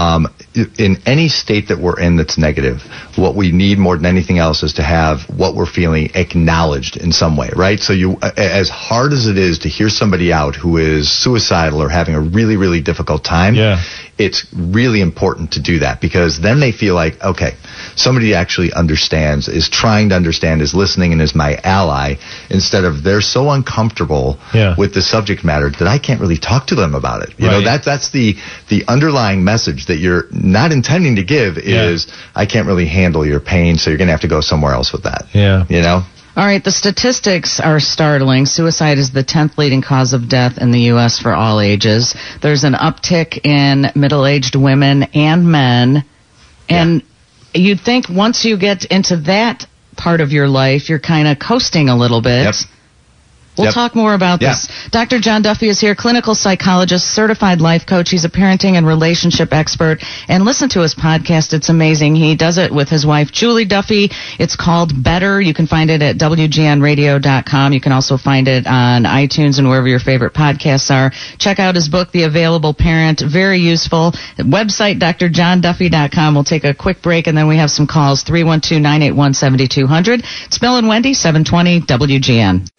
H: in any state that we're in that's negative, what we need more than anything else is to have what we're feeling acknowledged in some way, right? So as hard as it is to hear somebody out who is suicidal or having a really, really difficult time, it's really important to do that, because then they feel like, okay, somebody actually understands, is trying to understand, is listening, and is my ally, instead of they're so uncomfortable with the subject matter that I can't really talk to them about it. You know, that's the underlying message that you're not intending to give is, I can't really handle your pain, so you're going to have to go somewhere else with that.
A: Yeah.
C: All right, the statistics are startling. Suicide is the 10th leading cause of death in the U.S. for all ages. There's an uptick in middle-aged women and men. And you'd think once you get into that part of your life, you're kind of coasting a little bit. We'll talk more about this. Dr. John Duffy is here, clinical psychologist, certified life coach. He's a parenting and relationship expert. And listen to his podcast. It's amazing. He does it with his wife, Julie Duffy. It's called Better. You can find it at WGNradio.com. You can also find it on iTunes and wherever your favorite podcasts are. Check out his book, The Available Parent. Very useful. Website, drjohnduffy.com. We'll take a quick break, and then we have some calls, 312-981-7200. It's Bill and Wendy, 720 WGN.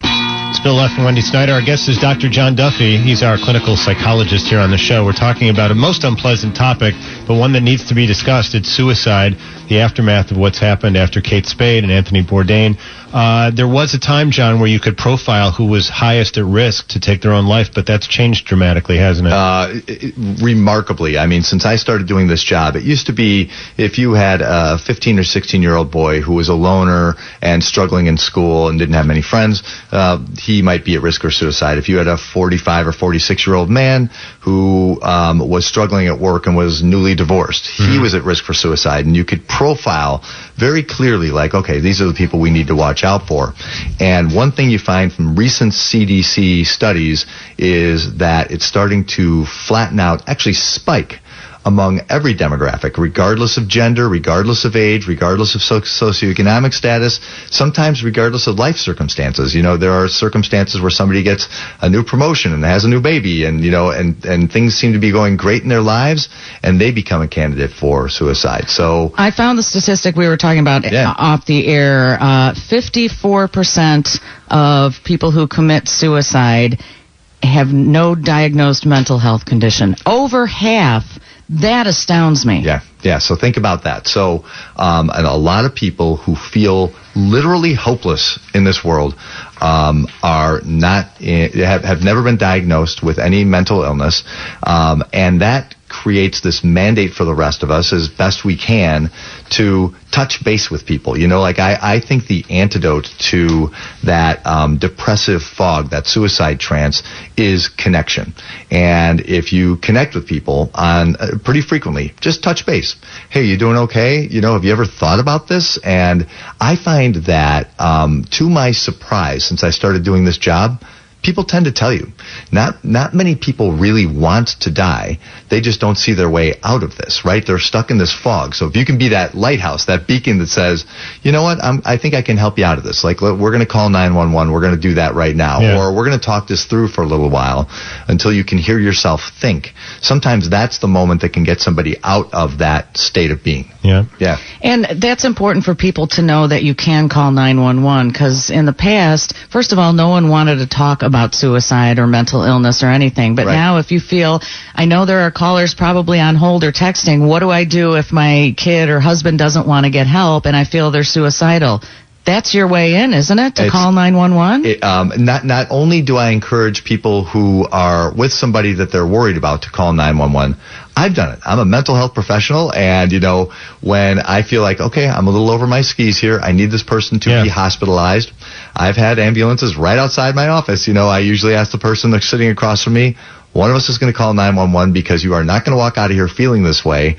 A: It's Bill Leff and Wendy Snyder. Our guest is Dr. John Duffy. He's our clinical psychologist here on the show. We're talking about a most unpleasant topic, but one that needs to be discussed. It's suicide, the aftermath of what's happened after Kate Spade and Anthony Bourdain. There was a time, John, where you could profile who was highest at risk to take their own life, but that's changed dramatically, hasn't it?
H: Remarkably. I mean, since I started doing this job, it used to be if you had a 15 or 16-year-old boy who was a loner and struggling in school and didn't have many friends, he might be at risk for suicide. If you had a 45 or 46-year-old man who was struggling at work and was newly divorced, he was at risk for suicide. And you could profile very clearly, like, okay, these are the people we need to watch out for. And one thing you find from recent CDC studies is that it's starting to flatten out, actually spike, among every demographic, regardless of gender, regardless of age, regardless of socioeconomic status, sometimes regardless of life circumstances. You know, there are circumstances where somebody gets a new promotion and has a new baby and, you know, and things seem to be going great in their lives and they become a candidate for suicide. So
C: I found the statistic we were talking about off the air. 54% of people who commit suicide have no diagnosed mental health condition. Over half. That astounds me.
H: Yeah. So think about that. So, and a lot of people who feel literally hopeless in this world are not have never been diagnosed with any mental illness, and that creates this mandate for the rest of us as best we can to touch base with people. You know, like I think the antidote to that depressive fog, that suicide trance, is connection. And if you connect with people on pretty frequently, just touch base. Hey, you doing okay? You know, have you ever thought about this? And I find that, to my surprise, since I started doing this job, people tend to tell you. Not many people really want to die. They just don't see their way out of this, right? They're stuck in this fog. So if you can be that lighthouse, that beacon that says, you know what, I think I can help you out of this. Like, we're going to call 911. We're going to do that right now. Yeah. Or we're going to talk this through for a little while until you can hear yourself think. Sometimes that's the moment that can get somebody out of that state of being. Yeah.
C: And that's important for people to know, that you can call 911, because in the past, first of all, no one wanted to talk about suicide or mental illness or anything. But now if you feel, I know there are callers probably on hold or texting, what do I do if my kid or husband doesn't want to get help and I feel they're suicidal? That's your way in, isn't it, to call 911?
H: Not only do I encourage people who are with somebody that they're worried about to call 911, I've done it. I'm a mental health professional, and, you know, when I feel like, okay, I'm a little over my skis here, I need this person to be hospitalized, I've had ambulances right outside my office. You know, I usually ask the person that's sitting across from me, one of us is going to call 911 because you are not going to walk out of here feeling this way.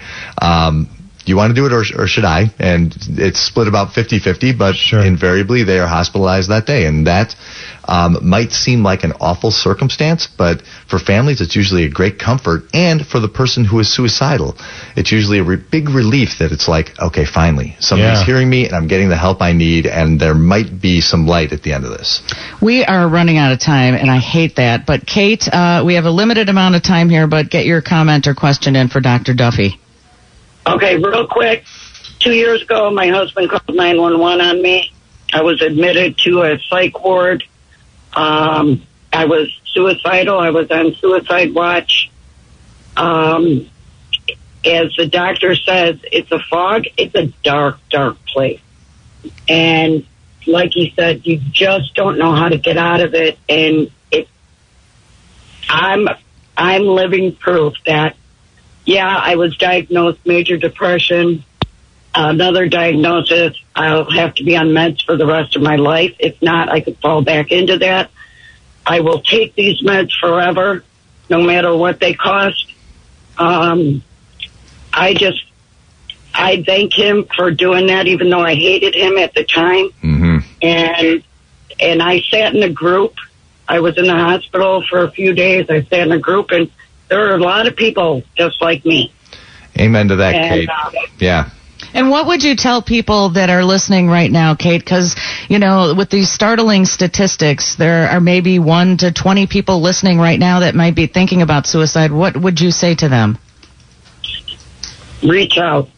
H: You want to do it or should I? And it's split about 50-50, but invariably they are hospitalized that day. And that might seem like an awful circumstance, but for families it's usually a great comfort. And for the person who is suicidal, it's usually a big relief that it's like, okay, finally, somebody's hearing me and I'm getting the help I need, and there might be some light at the end of this.
C: We are running out of time, and I hate that. But Kate, we have a limited amount of time here, but get your comment or question in for Dr. Duffy.
D: Okay, real quick. 2 years ago, my husband called 911 on me. I was admitted to a psych ward. I was suicidal. I was on suicide watch. As the doctor says, it's a fog. It's a dark, dark place. And like he said, you just don't know how to get out of it. And I'm living proof that, I was diagnosed major depression. Another diagnosis, I'll have to be on meds for the rest of my life. If not, I could fall back into that. I will take these meds forever, no matter what they cost. I thank him for doing that, even though I hated him at the time. Mm-hmm. And I sat in a group. I was in the hospital for a few days. I sat in a group, and there are a lot of people just like me.
H: Amen to that, Kate. Yeah.
C: And what would you tell people that are listening right now, Kate? Because, you know, with these startling statistics, there are maybe 1 to 20 people listening right now that might be thinking about suicide. What would you say to them?
D: Reach out.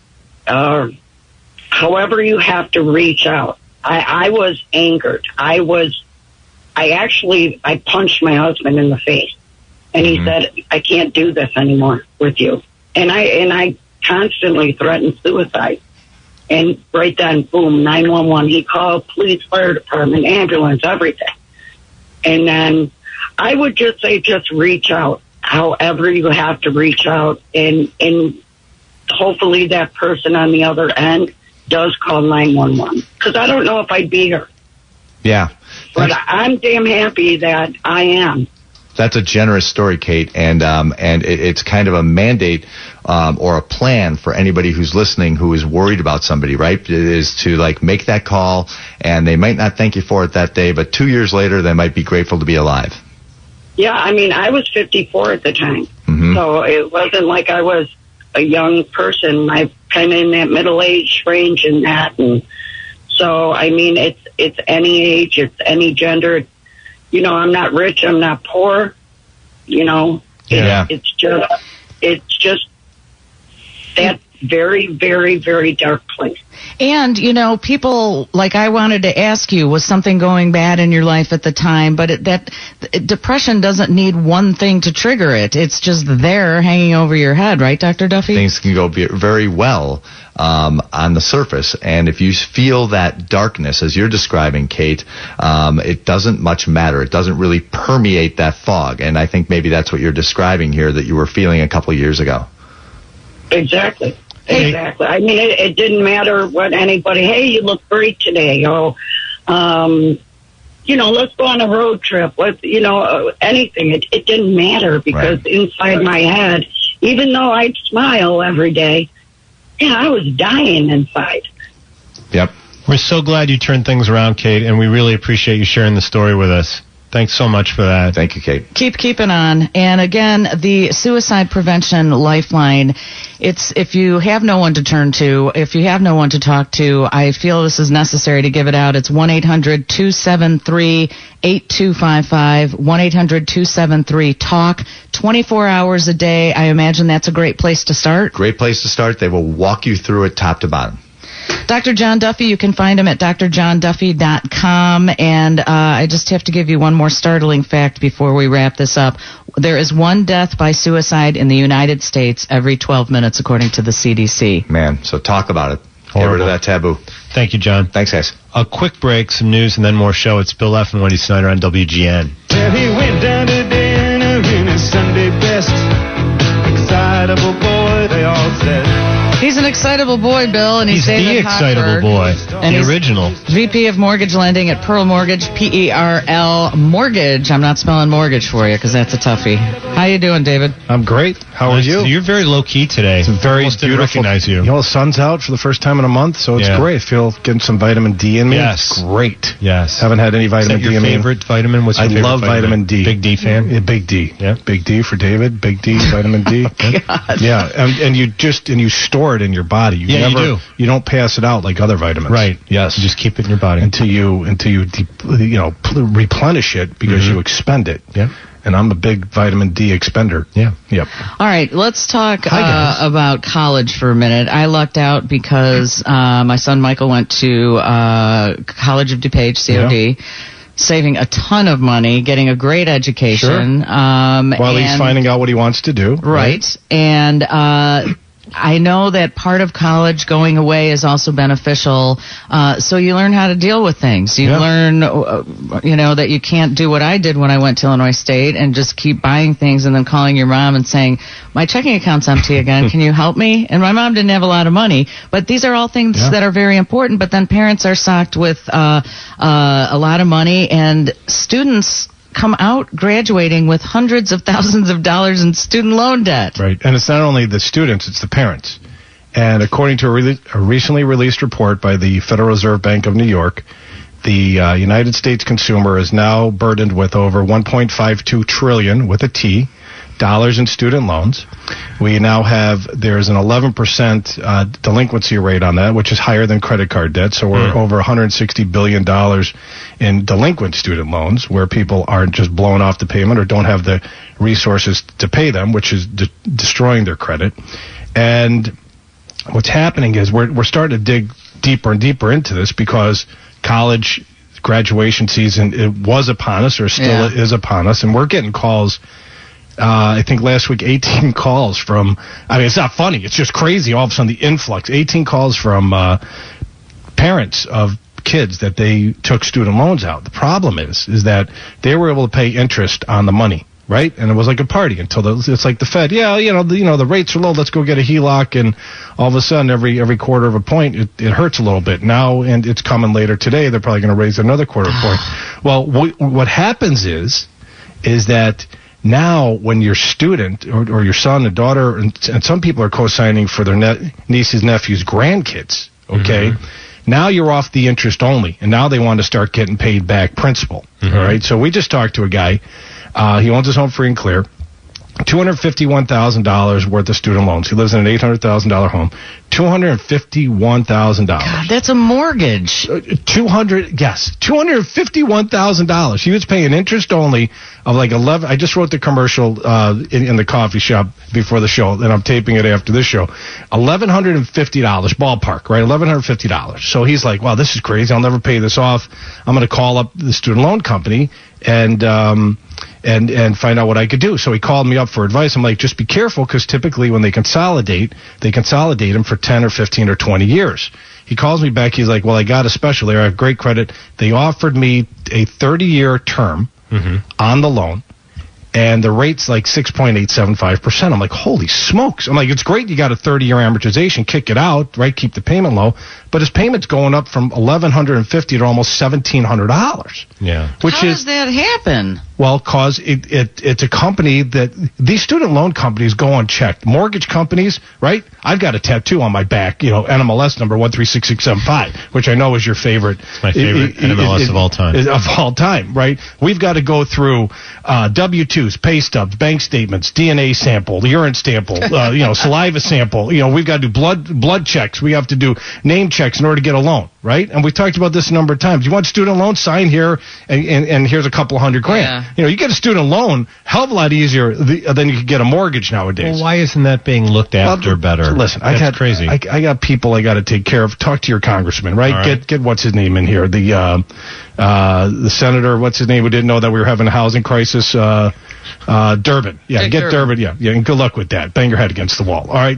D: However you have to reach out. I was angered. I was
E: I punched my husband in the face, and he said, I can't do this anymore with you. And I constantly threatened suicide. And right then, boom, 911. He called police, fire department, ambulance, everything. And then I would just say, just reach out, however you have to reach out. And hopefully that person on the other end does call 911. Because I don't know if I'd be here.
H: Yeah.
E: But I'm damn happy that I am.
H: That's a generous story, Kate, and it's kind of a mandate or a plan for anybody who's listening who is worried about somebody, right? It is to like make that call, and they might not thank you for it that day, but 2 years later, they might be grateful to be alive.
E: Yeah, I mean, I was 54 at the time, so it wasn't like I was a young person. I'm kind of in that middle age range and that, and so I mean, it's any age, it's any gender. You know, I'm not rich, I'm not poor. You know, it's just that very, very, very dark place.
C: And, you know, people, like I wanted to ask you, was something going bad in your life at the time? But depression doesn't need one thing to trigger it. It's just there hanging over your head, right, Dr. Duffy?
H: Things can go very well on the surface. And if you feel that darkness, as you're describing, Kate, it doesn't much matter. It doesn't really permeate that fog. And I think maybe that's what you're describing here that you were feeling a couple of years ago.
E: Exactly. Exactly. I mean, it didn't matter what anybody, hey, you look great today. Oh, you know, let's go on a road trip. Anything. It didn't matter because inside my head, even though I'd smile every day, I was dying inside.
B: Yep. We're so glad you turned things around, Kate, and we really appreciate you sharing the story with us. Thanks so much for that.
H: Thank you, Kate.
C: Keep keeping on. And again, the Suicide Prevention Lifeline, it's if you have no one to turn to, if you have no one to talk to, I feel this is necessary to give it out. It's 1-800-273-8255, 1-800-273-TALK, 24 hours a day. I imagine that's a great place to start.
H: Great place to start. They will walk you through it top to bottom.
C: Dr. John Duffy, you can find him at drjohnduffy.com. And I just have to give you one more startling fact before we wrap this up. There is one death by suicide in the United States every 12 minutes, according to the CDC.
H: Man, so talk about it.
B: Horrible.
H: Get rid of that taboo.
B: Thank you, John.
H: Thanks, guys.
B: A quick break, some news, and then more show. It's Bill F. and Wendy Snyder on WGN.
F: Well, he went down to dinner in his Sunday best. Excitable boy, they all said.
C: He's an excitable boy, Bill, and he's
B: the excitable boy,
C: and
B: the original.
C: VP of Mortgage Lending at Pearl Mortgage, P-E-R-L Mortgage. I'm not spelling mortgage for you because that's a toughie. How you doing, David?
I: I'm great. How are you?
B: You're very low key today.
I: It's very
B: Almost
I: beautiful.
B: Didn't recognize you.
I: You know, the sun's out for the first time in a month, so it's great. I feel getting some vitamin D in me.
B: Yes,
I: it's great.
B: Yes,
I: haven't had any vitamin D in me.
B: Is that your favorite vitamin? What's your favorite
I: love vitamin D.
B: Big D fan?
I: Yeah, Big D.
B: Yeah,
I: Big D for David. Big D, vitamin D.
C: God.
I: Yeah, and you store it in your body.
B: You do.
I: You don't pass it out like other vitamins.
B: Right.
I: Yes.
B: You just keep it in your body
I: until you replenish it because you expend it.
B: Yeah.
I: And I'm a big vitamin D expender.
B: Yeah.
I: Yep.
C: All right, let's talk about college for a minute. I lucked out because my son Michael went to College of DuPage, COD. Yeah. Saving a ton of money, getting a great education.
I: Sure. While he's finding out what he wants to do.
C: Right. And I know that part of college going away is also beneficial, so you learn how to deal with things. You learn, that you can't do what I did when I went to Illinois State and just keep buying things and then calling your mom and saying, my checking account's empty again, can you help me? And my mom didn't have a lot of money, but these are all things that are very important, but then parents are socked with a lot of money, and students come out graduating with hundreds of thousands of dollars in student loan debt.
I: Right, and it's not only the students, it's the parents. And according to a recently released report by the Federal Reserve Bank of New York, the United States consumer is now burdened with over $1.52 trillion, with a T, dollars in student loans. We now there's an 11% delinquency rate on that, which is higher than credit card debt. So we're over $160 billion in delinquent student loans, where people aren't just blowing off the payment or don't have the resources to pay them, which is destroying their credit. And what's happening is we're starting to dig deeper and deeper into this because college graduation season, it was upon us, or still is upon us, and we're getting calls. I think last week, 18 calls from, I mean, it's not funny. It's just crazy. All of a sudden, the influx, 18 calls from parents of kids that they took student loans out. The problem is that they were able to pay interest on the money, right? And it was like a party until it's like the Fed. Yeah, the rates are low. Let's go get a HELOC. And all of a sudden, every quarter of a point, it hurts a little bit. Now, and it's coming later today, they're probably going to raise another quarter of a point. Well, what happens is that now, when your student or your son or daughter, and some people are co-signing for their nieces, nephews, grandkids, okay? Mm-hmm. Now you're off the interest only, and now they want to start getting paid back principal, all right? So we just talked to a guy. He owns his home free and clear. $251,000 worth of student loans. He lives in an $800,000 home. $251,000.
C: God, that's a mortgage.
I: $251,000. He was paying interest only of like 11. I just wrote the commercial in the coffee shop before the show, and I'm taping it after this show. $1,150 ballpark, right? $1,150. So he's like, wow, this is crazy. I'll never pay this off. I'm going to call up the student loan company and find out what I could do. So he called me up for advice. I'm like, just be careful, because typically when they consolidate them for 10 or 15 or 20 years. He calls me back. He's like, well, I got a special there. I have great credit. They offered me a 30-year term on the loan, and the rate's like 6.875%. I'm like, holy smokes. I'm like, it's great you got a 30-year amortization. Kick it out, right? Keep the payment low. But his payment's going up from $1,150 to almost $1,700.
A: Yeah.
C: How does that happen?
I: Well, because it's a company that these student loan companies go unchecked. Mortgage companies, right? I've got a tattoo on my back, NMLS number 136675, which I know is your favorite.
A: It's my favorite NMLS of all time.
I: Of all time, right? We've got to go through W-2s, pay stubs, bank statements, DNA sample, urine sample, saliva sample. We've got to do blood checks. We have to do name checks in order to get a loan, right? And we've talked about this a number of times. You want student loan? Sign here, and here's a couple $100,000. Yeah. You get a student loan, hell of a lot easier than you could get a mortgage nowadays.
A: Well, why isn't that being looked after better?
I: Listen,
A: that's crazy.
I: I got people I got to take care of. Talk to your congressman, right? Get what's his name in here? The senator, what's his name? Who didn't know that we were having a housing crisis? Durbin. Yeah, get Durbin. Yeah, and good luck with that. Bang your head against the wall. All right,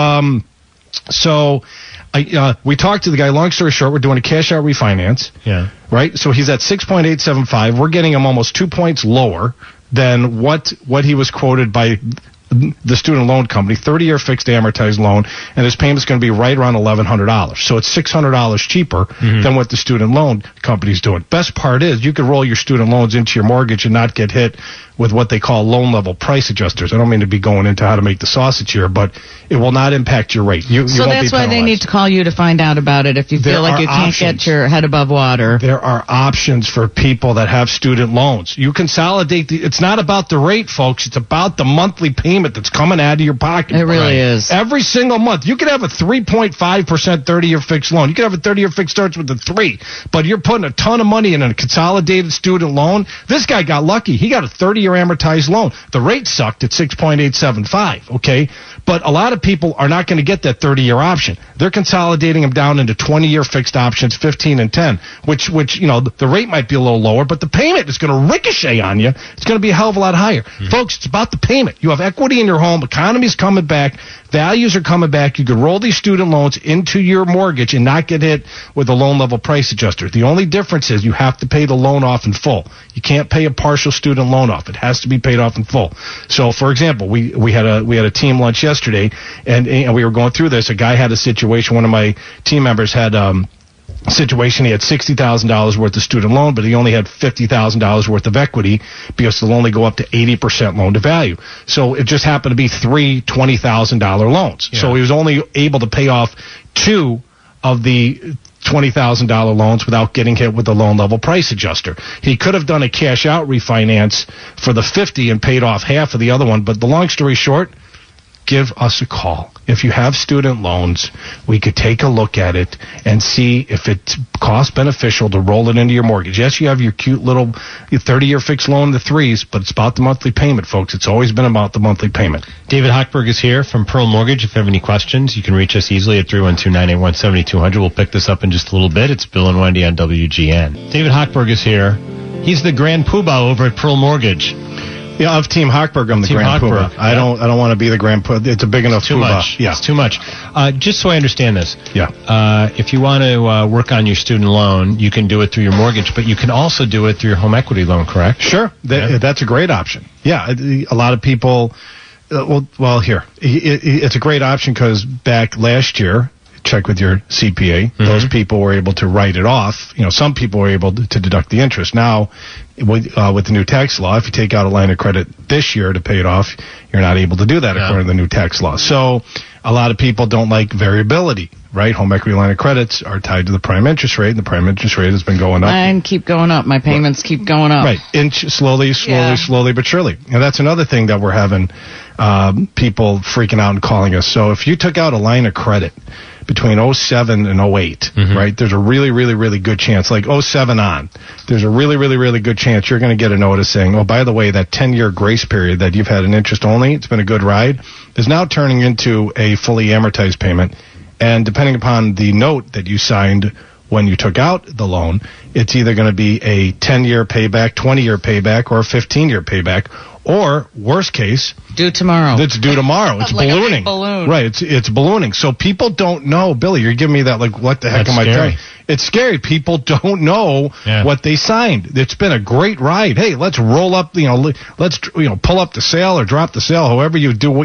I: we talked to the guy. Long story short, we're doing a cash out refinance.
A: Yeah.
I: Right? So he's at 6.875. We're getting him almost 2 points lower than what he was quoted by the student loan company, 30-year fixed amortized loan, and his payment's going to be right around $1,100. So it's $600 cheaper than what the student loan company's doing. Best part is you can roll your student loans into your mortgage and not get hit with what they call loan level price adjusters. I don't mean to be going into how to make the sausage here, but it will not impact your rate. You
C: so
I: won't
C: that's
I: be
C: why they need to call you to find out about it if you feel like you can't get your head above water.
I: There are options for people that have student loans. You consolidate. It's not about the rate, folks. It's about the monthly payment that's coming out of your pocket.
C: It really is.
I: Every single month. You could have a 3.5% 30-year fixed loan. You could have a 30-year fixed starts with a 3, but you're putting a ton of money in a consolidated student loan. This guy got lucky. He got a 30-year amortized loan. The rate sucked at 6.875, okay? But a lot of people are not going to get that 30-year option. They're consolidating them down into 20-year fixed options, 15 and 10, which the rate might be a little lower, but the payment is going to ricochet on you. It's going to be a hell of a lot higher. Folks, it's about the payment. You have equity in your home. Economy's coming back. Values are coming back. You can roll these student loans into your mortgage and not get hit with a loan level price adjuster. The only difference is you have to pay the loan off in full. You can't pay a partial student loan off. It has to be paid off in full. So, for example, we had a team lunch yesterday, and we were going through this. A guy had a situation. One of my team members had situation. He had $60,000 worth of student loan, but he only had $50,000 worth of equity because they'll only go up to 80% loan to value. So it just happened to be 3 $20,000 loans. Yeah. So he was only able to pay off 2 of the $20,000 loans without getting hit with the loan level price adjuster. He could have done a cash out refinance for the 50 and paid off half of the other one, but the long story short, give us a call. If you have student loans, we could take a look at it and see if it's cost beneficial to roll it into your mortgage. Yes, you have your cute little 30-year fixed loan, the 3s, but it's about the monthly payment, folks. It's always been about the monthly payment.
A: David Hochberg is here from Pearl Mortgage. If you have any questions, you can reach us easily at 312-981-7200. We'll pick this up in just a little bit. It's Bill and Wendy on WGN. David Hochberg is here. He's the Grand Poobah over at Pearl Mortgage.
I: Yeah, of Team Hochberg, I'm the Grand Poobah. I don't want to be the Grand Poobah. It's a big enough Poobah.
A: Much. Yeah. It's too much. Just so I understand this.
I: Yeah.
A: If you want to work on your student loan, you can do it through your mortgage, but you can also do it through your home equity loan, correct?
I: Sure. That's a great option. Yeah. A lot of people, here. It's a great option because back last year, check with your CPA. Mm-hmm. Those people were able to write it off. Some people were able to deduct the interest. Now, with the new tax law, if you take out a line of credit this year to pay it off, you're not able to do that according to the new tax law. So a lot of people don't like variability, right? Home equity line of credits are tied to the prime interest rate, and the prime interest rate has been going up.
C: Mine keep going up. My payments keep going up.
I: Right. Slowly, but surely. And that's another thing that we're having people freaking out and calling us. So if you took out a line of credit between 07 and 08, mm-hmm. right, there's a really, really, really good chance, like 07 on, there's a really, really, really good chance you're going to get a notice saying, oh, by the way, that 10-year grace period that you've had in interest only, it's been a good ride, is now turning into a fully amortized payment. And depending upon the note that you signed when you took out the loan, it's either going to be a 10-year payback, 20-year payback, or a 15-year payback. Or, worst case,
C: due tomorrow.
I: It's due tomorrow. It's
C: like
I: ballooning.
C: A balloon.
I: Right, it's ballooning. So people don't know. Billy, you're giving me that, like, what the heck am I telling you? It's scary. People don't know what they signed. It's been a great ride. Hey, let's roll up, let's pull up the sale or drop the sale, however you do,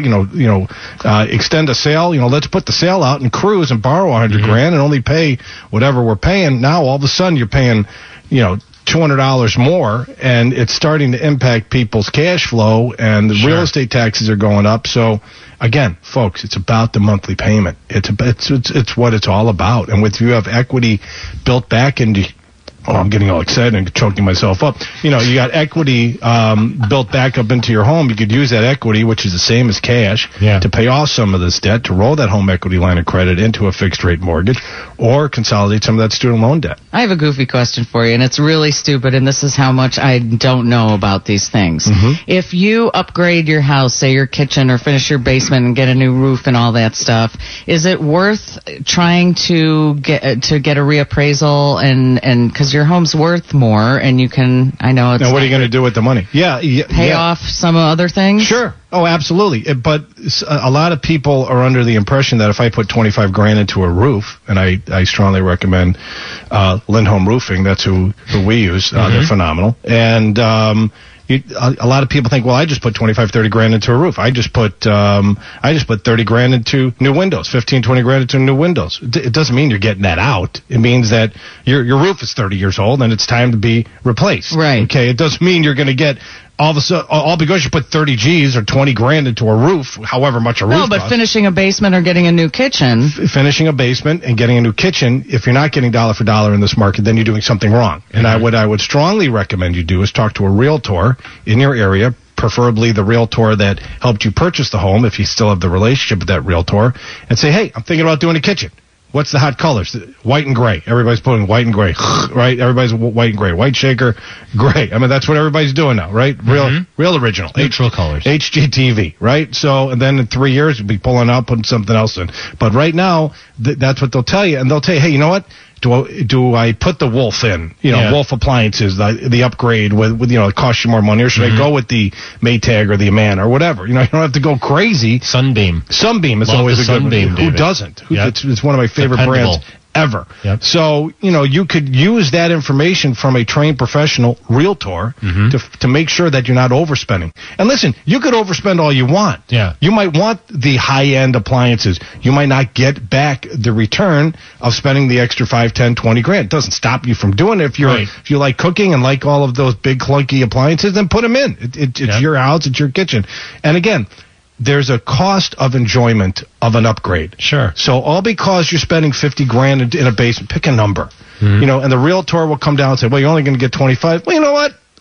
I: extend a sale. Let's put the sale out and cruise and borrow $100 grand and only pay whatever we're paying. Now, all of a sudden, you're paying, $200 more, and it's starting to impact people's cash flow, and the real estate taxes are going up. So, again, folks, it's about the monthly payment. It's what it's all about. And if you have equity built back into, I'm getting all excited and choking myself up. You got equity built back up into your home. You could use that equity, which is the same as cash, to pay off some of this debt, to roll that home equity line of credit into a fixed rate mortgage, or consolidate some of that student loan debt.
C: I have a goofy question for you, and it's really stupid, and this is how much I don't know about these things.
I: Mm-hmm.
C: If you upgrade your house, say your kitchen, or finish your basement and get a new roof and all that stuff, is it worth trying to get a reappraisal and because your home's worth more, and you can, I know it's...
I: Now, what are you going to do with the money?
C: Pay off some other things?
I: Sure. Oh, absolutely. But a lot of people are under the impression that if I put $25 grand into a roof, and I strongly recommend Lindholm Roofing, that's who we use. They're phenomenal. And a lot of people think, well, I just put 25, 30 grand into a roof. I just put 30 grand into new windows, 15, 20 grand into new windows. It doesn't mean you're getting that out. It means that your roof is 30 years old and it's time to be replaced.
C: Right.
I: Okay. It doesn't mean you're going to get all because you put 30 G's or 20 grand into a roof, however much a roof costs.
C: No, but finishing a basement or getting a new kitchen.
I: Finishing a basement and getting a new kitchen, if you're not getting dollar for dollar in this market, then you're doing something wrong. Mm-hmm. And what I would strongly recommend you do is talk to a realtor in your area, preferably the realtor that helped you purchase the home, if you still have the relationship with that realtor, and say, hey, I'm thinking about doing a kitchen. What's the hot colors? White and gray. Everybody's putting white and gray, right? Everybody's white and gray. White shaker, gray. I mean, that's what everybody's doing now, right? Real original.
A: Neutral colors.
I: HGTV, right? So, and then in 3 years, you'll be pulling out, putting something else in. But right now, that's what they'll tell you. And they'll tell you, hey, you know what? Do I put the Wolf in? Wolf appliances, the upgrade with it costs you more money, or should I go with the Maytag or the Amana or whatever? You don't have to go crazy.
A: Sunbeam
I: is always a good one. Who doesn't? It's one of my favorite brands ever.
A: Yep.
I: So, you could use that information from a trained professional realtor to make sure that you're not overspending. And listen, you could overspend all you want.
A: Yeah.
I: You might want the high-end appliances. You might not get back the return of spending the extra 5, 10, 20 grand. It doesn't stop you from doing it. If you like cooking and like all of those big clunky appliances, then put them in. It's your house, it's your kitchen. And again, there's a cost of enjoyment of an upgrade.
A: Sure.
I: So all because you're spending 50 grand in a basement, pick a number. And the realtor will come down and say, well, you're only going to get 25. Well, you know what?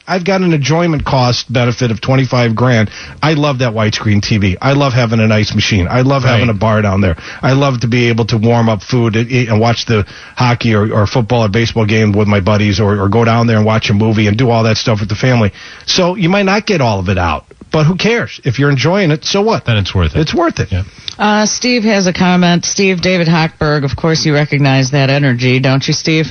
I: I've got an enjoyment cost benefit of $25,000. I love that widescreen TV. I love having an ice machine. I love having a bar down there. I love to be able to warm up food and watch the hockey or football or baseball game with my buddies, or go down there and watch a movie and do all that stuff with the family. So you might not get all of it out, but who cares? If you're enjoying it, so what?
A: Then it's worth it.
I: It's worth it.
C: Yeah. Steve has a comment. Steve, David Hochberg, of course you recognize that energy, don't you, Steve?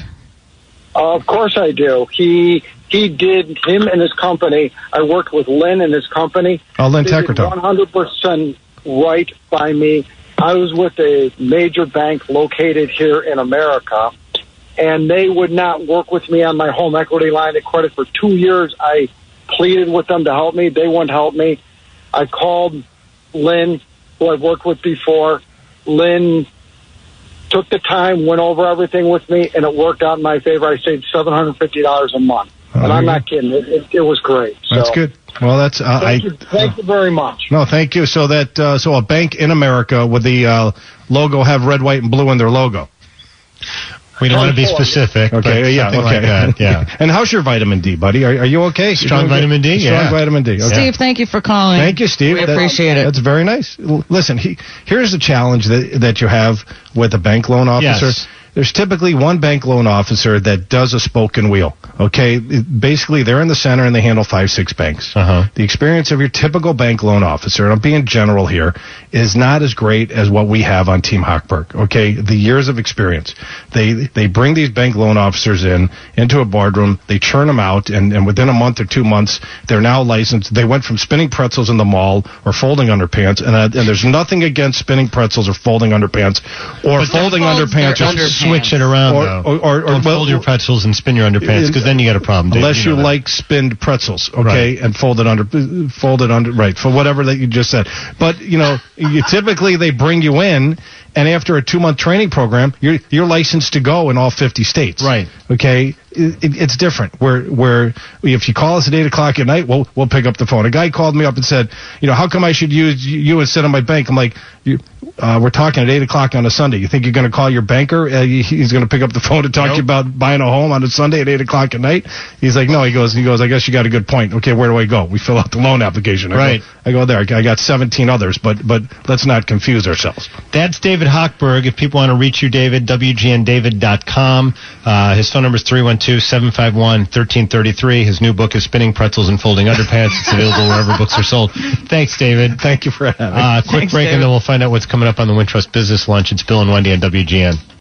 J: Of course I do. He did, him and his company. I worked with Lynn and his company.
I: Oh, Lynn Teckerton.
J: 100% right by me. I was with a major bank located here in America, and they would not work with me on my home equity line of credit for 2 years. I pleaded with them to help me. They wouldn't help me. I called Lynn, who I've worked with before. Lynn took the time, went over everything with me, and it worked out in my favor. I saved $750 a month. And I'm not kidding. It was great. So.
I: That's good. Well, that's
J: thank you very much.
I: No, thank you. So that so a bank in America with the logo have red, white, and blue in their logo.
A: We don't want to be specific.
I: Okay,
A: but
I: yeah,
A: okay.
I: Like that, yeah. And how's your vitamin D, buddy? Are you okay?
A: Strong vitamin D.
I: Strong vitamin D. Okay.
C: Steve, thank you for calling.
I: Thank you, Steve.
C: We appreciate it.
I: That's very nice. Listen, here's the challenge that you have with a bank loan officer.
A: Yes.
I: There's typically one bank loan officer that does a spoken wheel. Okay, basically they're in the center and they handle 5-6 banks. The experience of your typical bank loan officer, and I'm being general here, is not as great as what we have on Team Hochberg. Okay, the years of experience. They bring these bank loan officers into a boardroom, they churn them out, and within a month or 2 months, they're now licensed. They went from spinning pretzels in the mall or folding underpants, and there's nothing against spinning pretzels or folding underpants or folding underpants.
A: Switch it around, or fold your pretzels and spin your underpants, because then you got a problem.
I: Unless you like spinned pretzels, okay, and fold it under, right, for whatever that you just said. But typically they bring you in, and after a 2-month training program, you're licensed to go in all 50 states.
A: Right.
I: Okay. It's different. Where if you call us at 8:00 at night, we'll pick up the phone. A guy called me up and said, how come I should use you instead of my bank? I'm like, we're talking at 8:00 on a Sunday. You think you're going to call your banker? He's going to pick up the phone to talk to you about buying a home on a Sunday at 8:00 at night? He's like, no. He goes. I guess you got a good point. Okay, where do I go? We fill out the loan application. I go there. I got 17 others, but let's not confuse ourselves.
A: That's David Hochberg. If people want to reach you, David, WGNDavid.com. His phone number is 312-751-1333. His new book is Spinning Pretzels and Folding Underpants. It's available wherever books are sold. Thanks, David.
I: Thank you for having me.
A: Quick break, David. And then we'll find out what's coming up on the Wintrust Business Lunch. It's Bill and Wendy on WGN.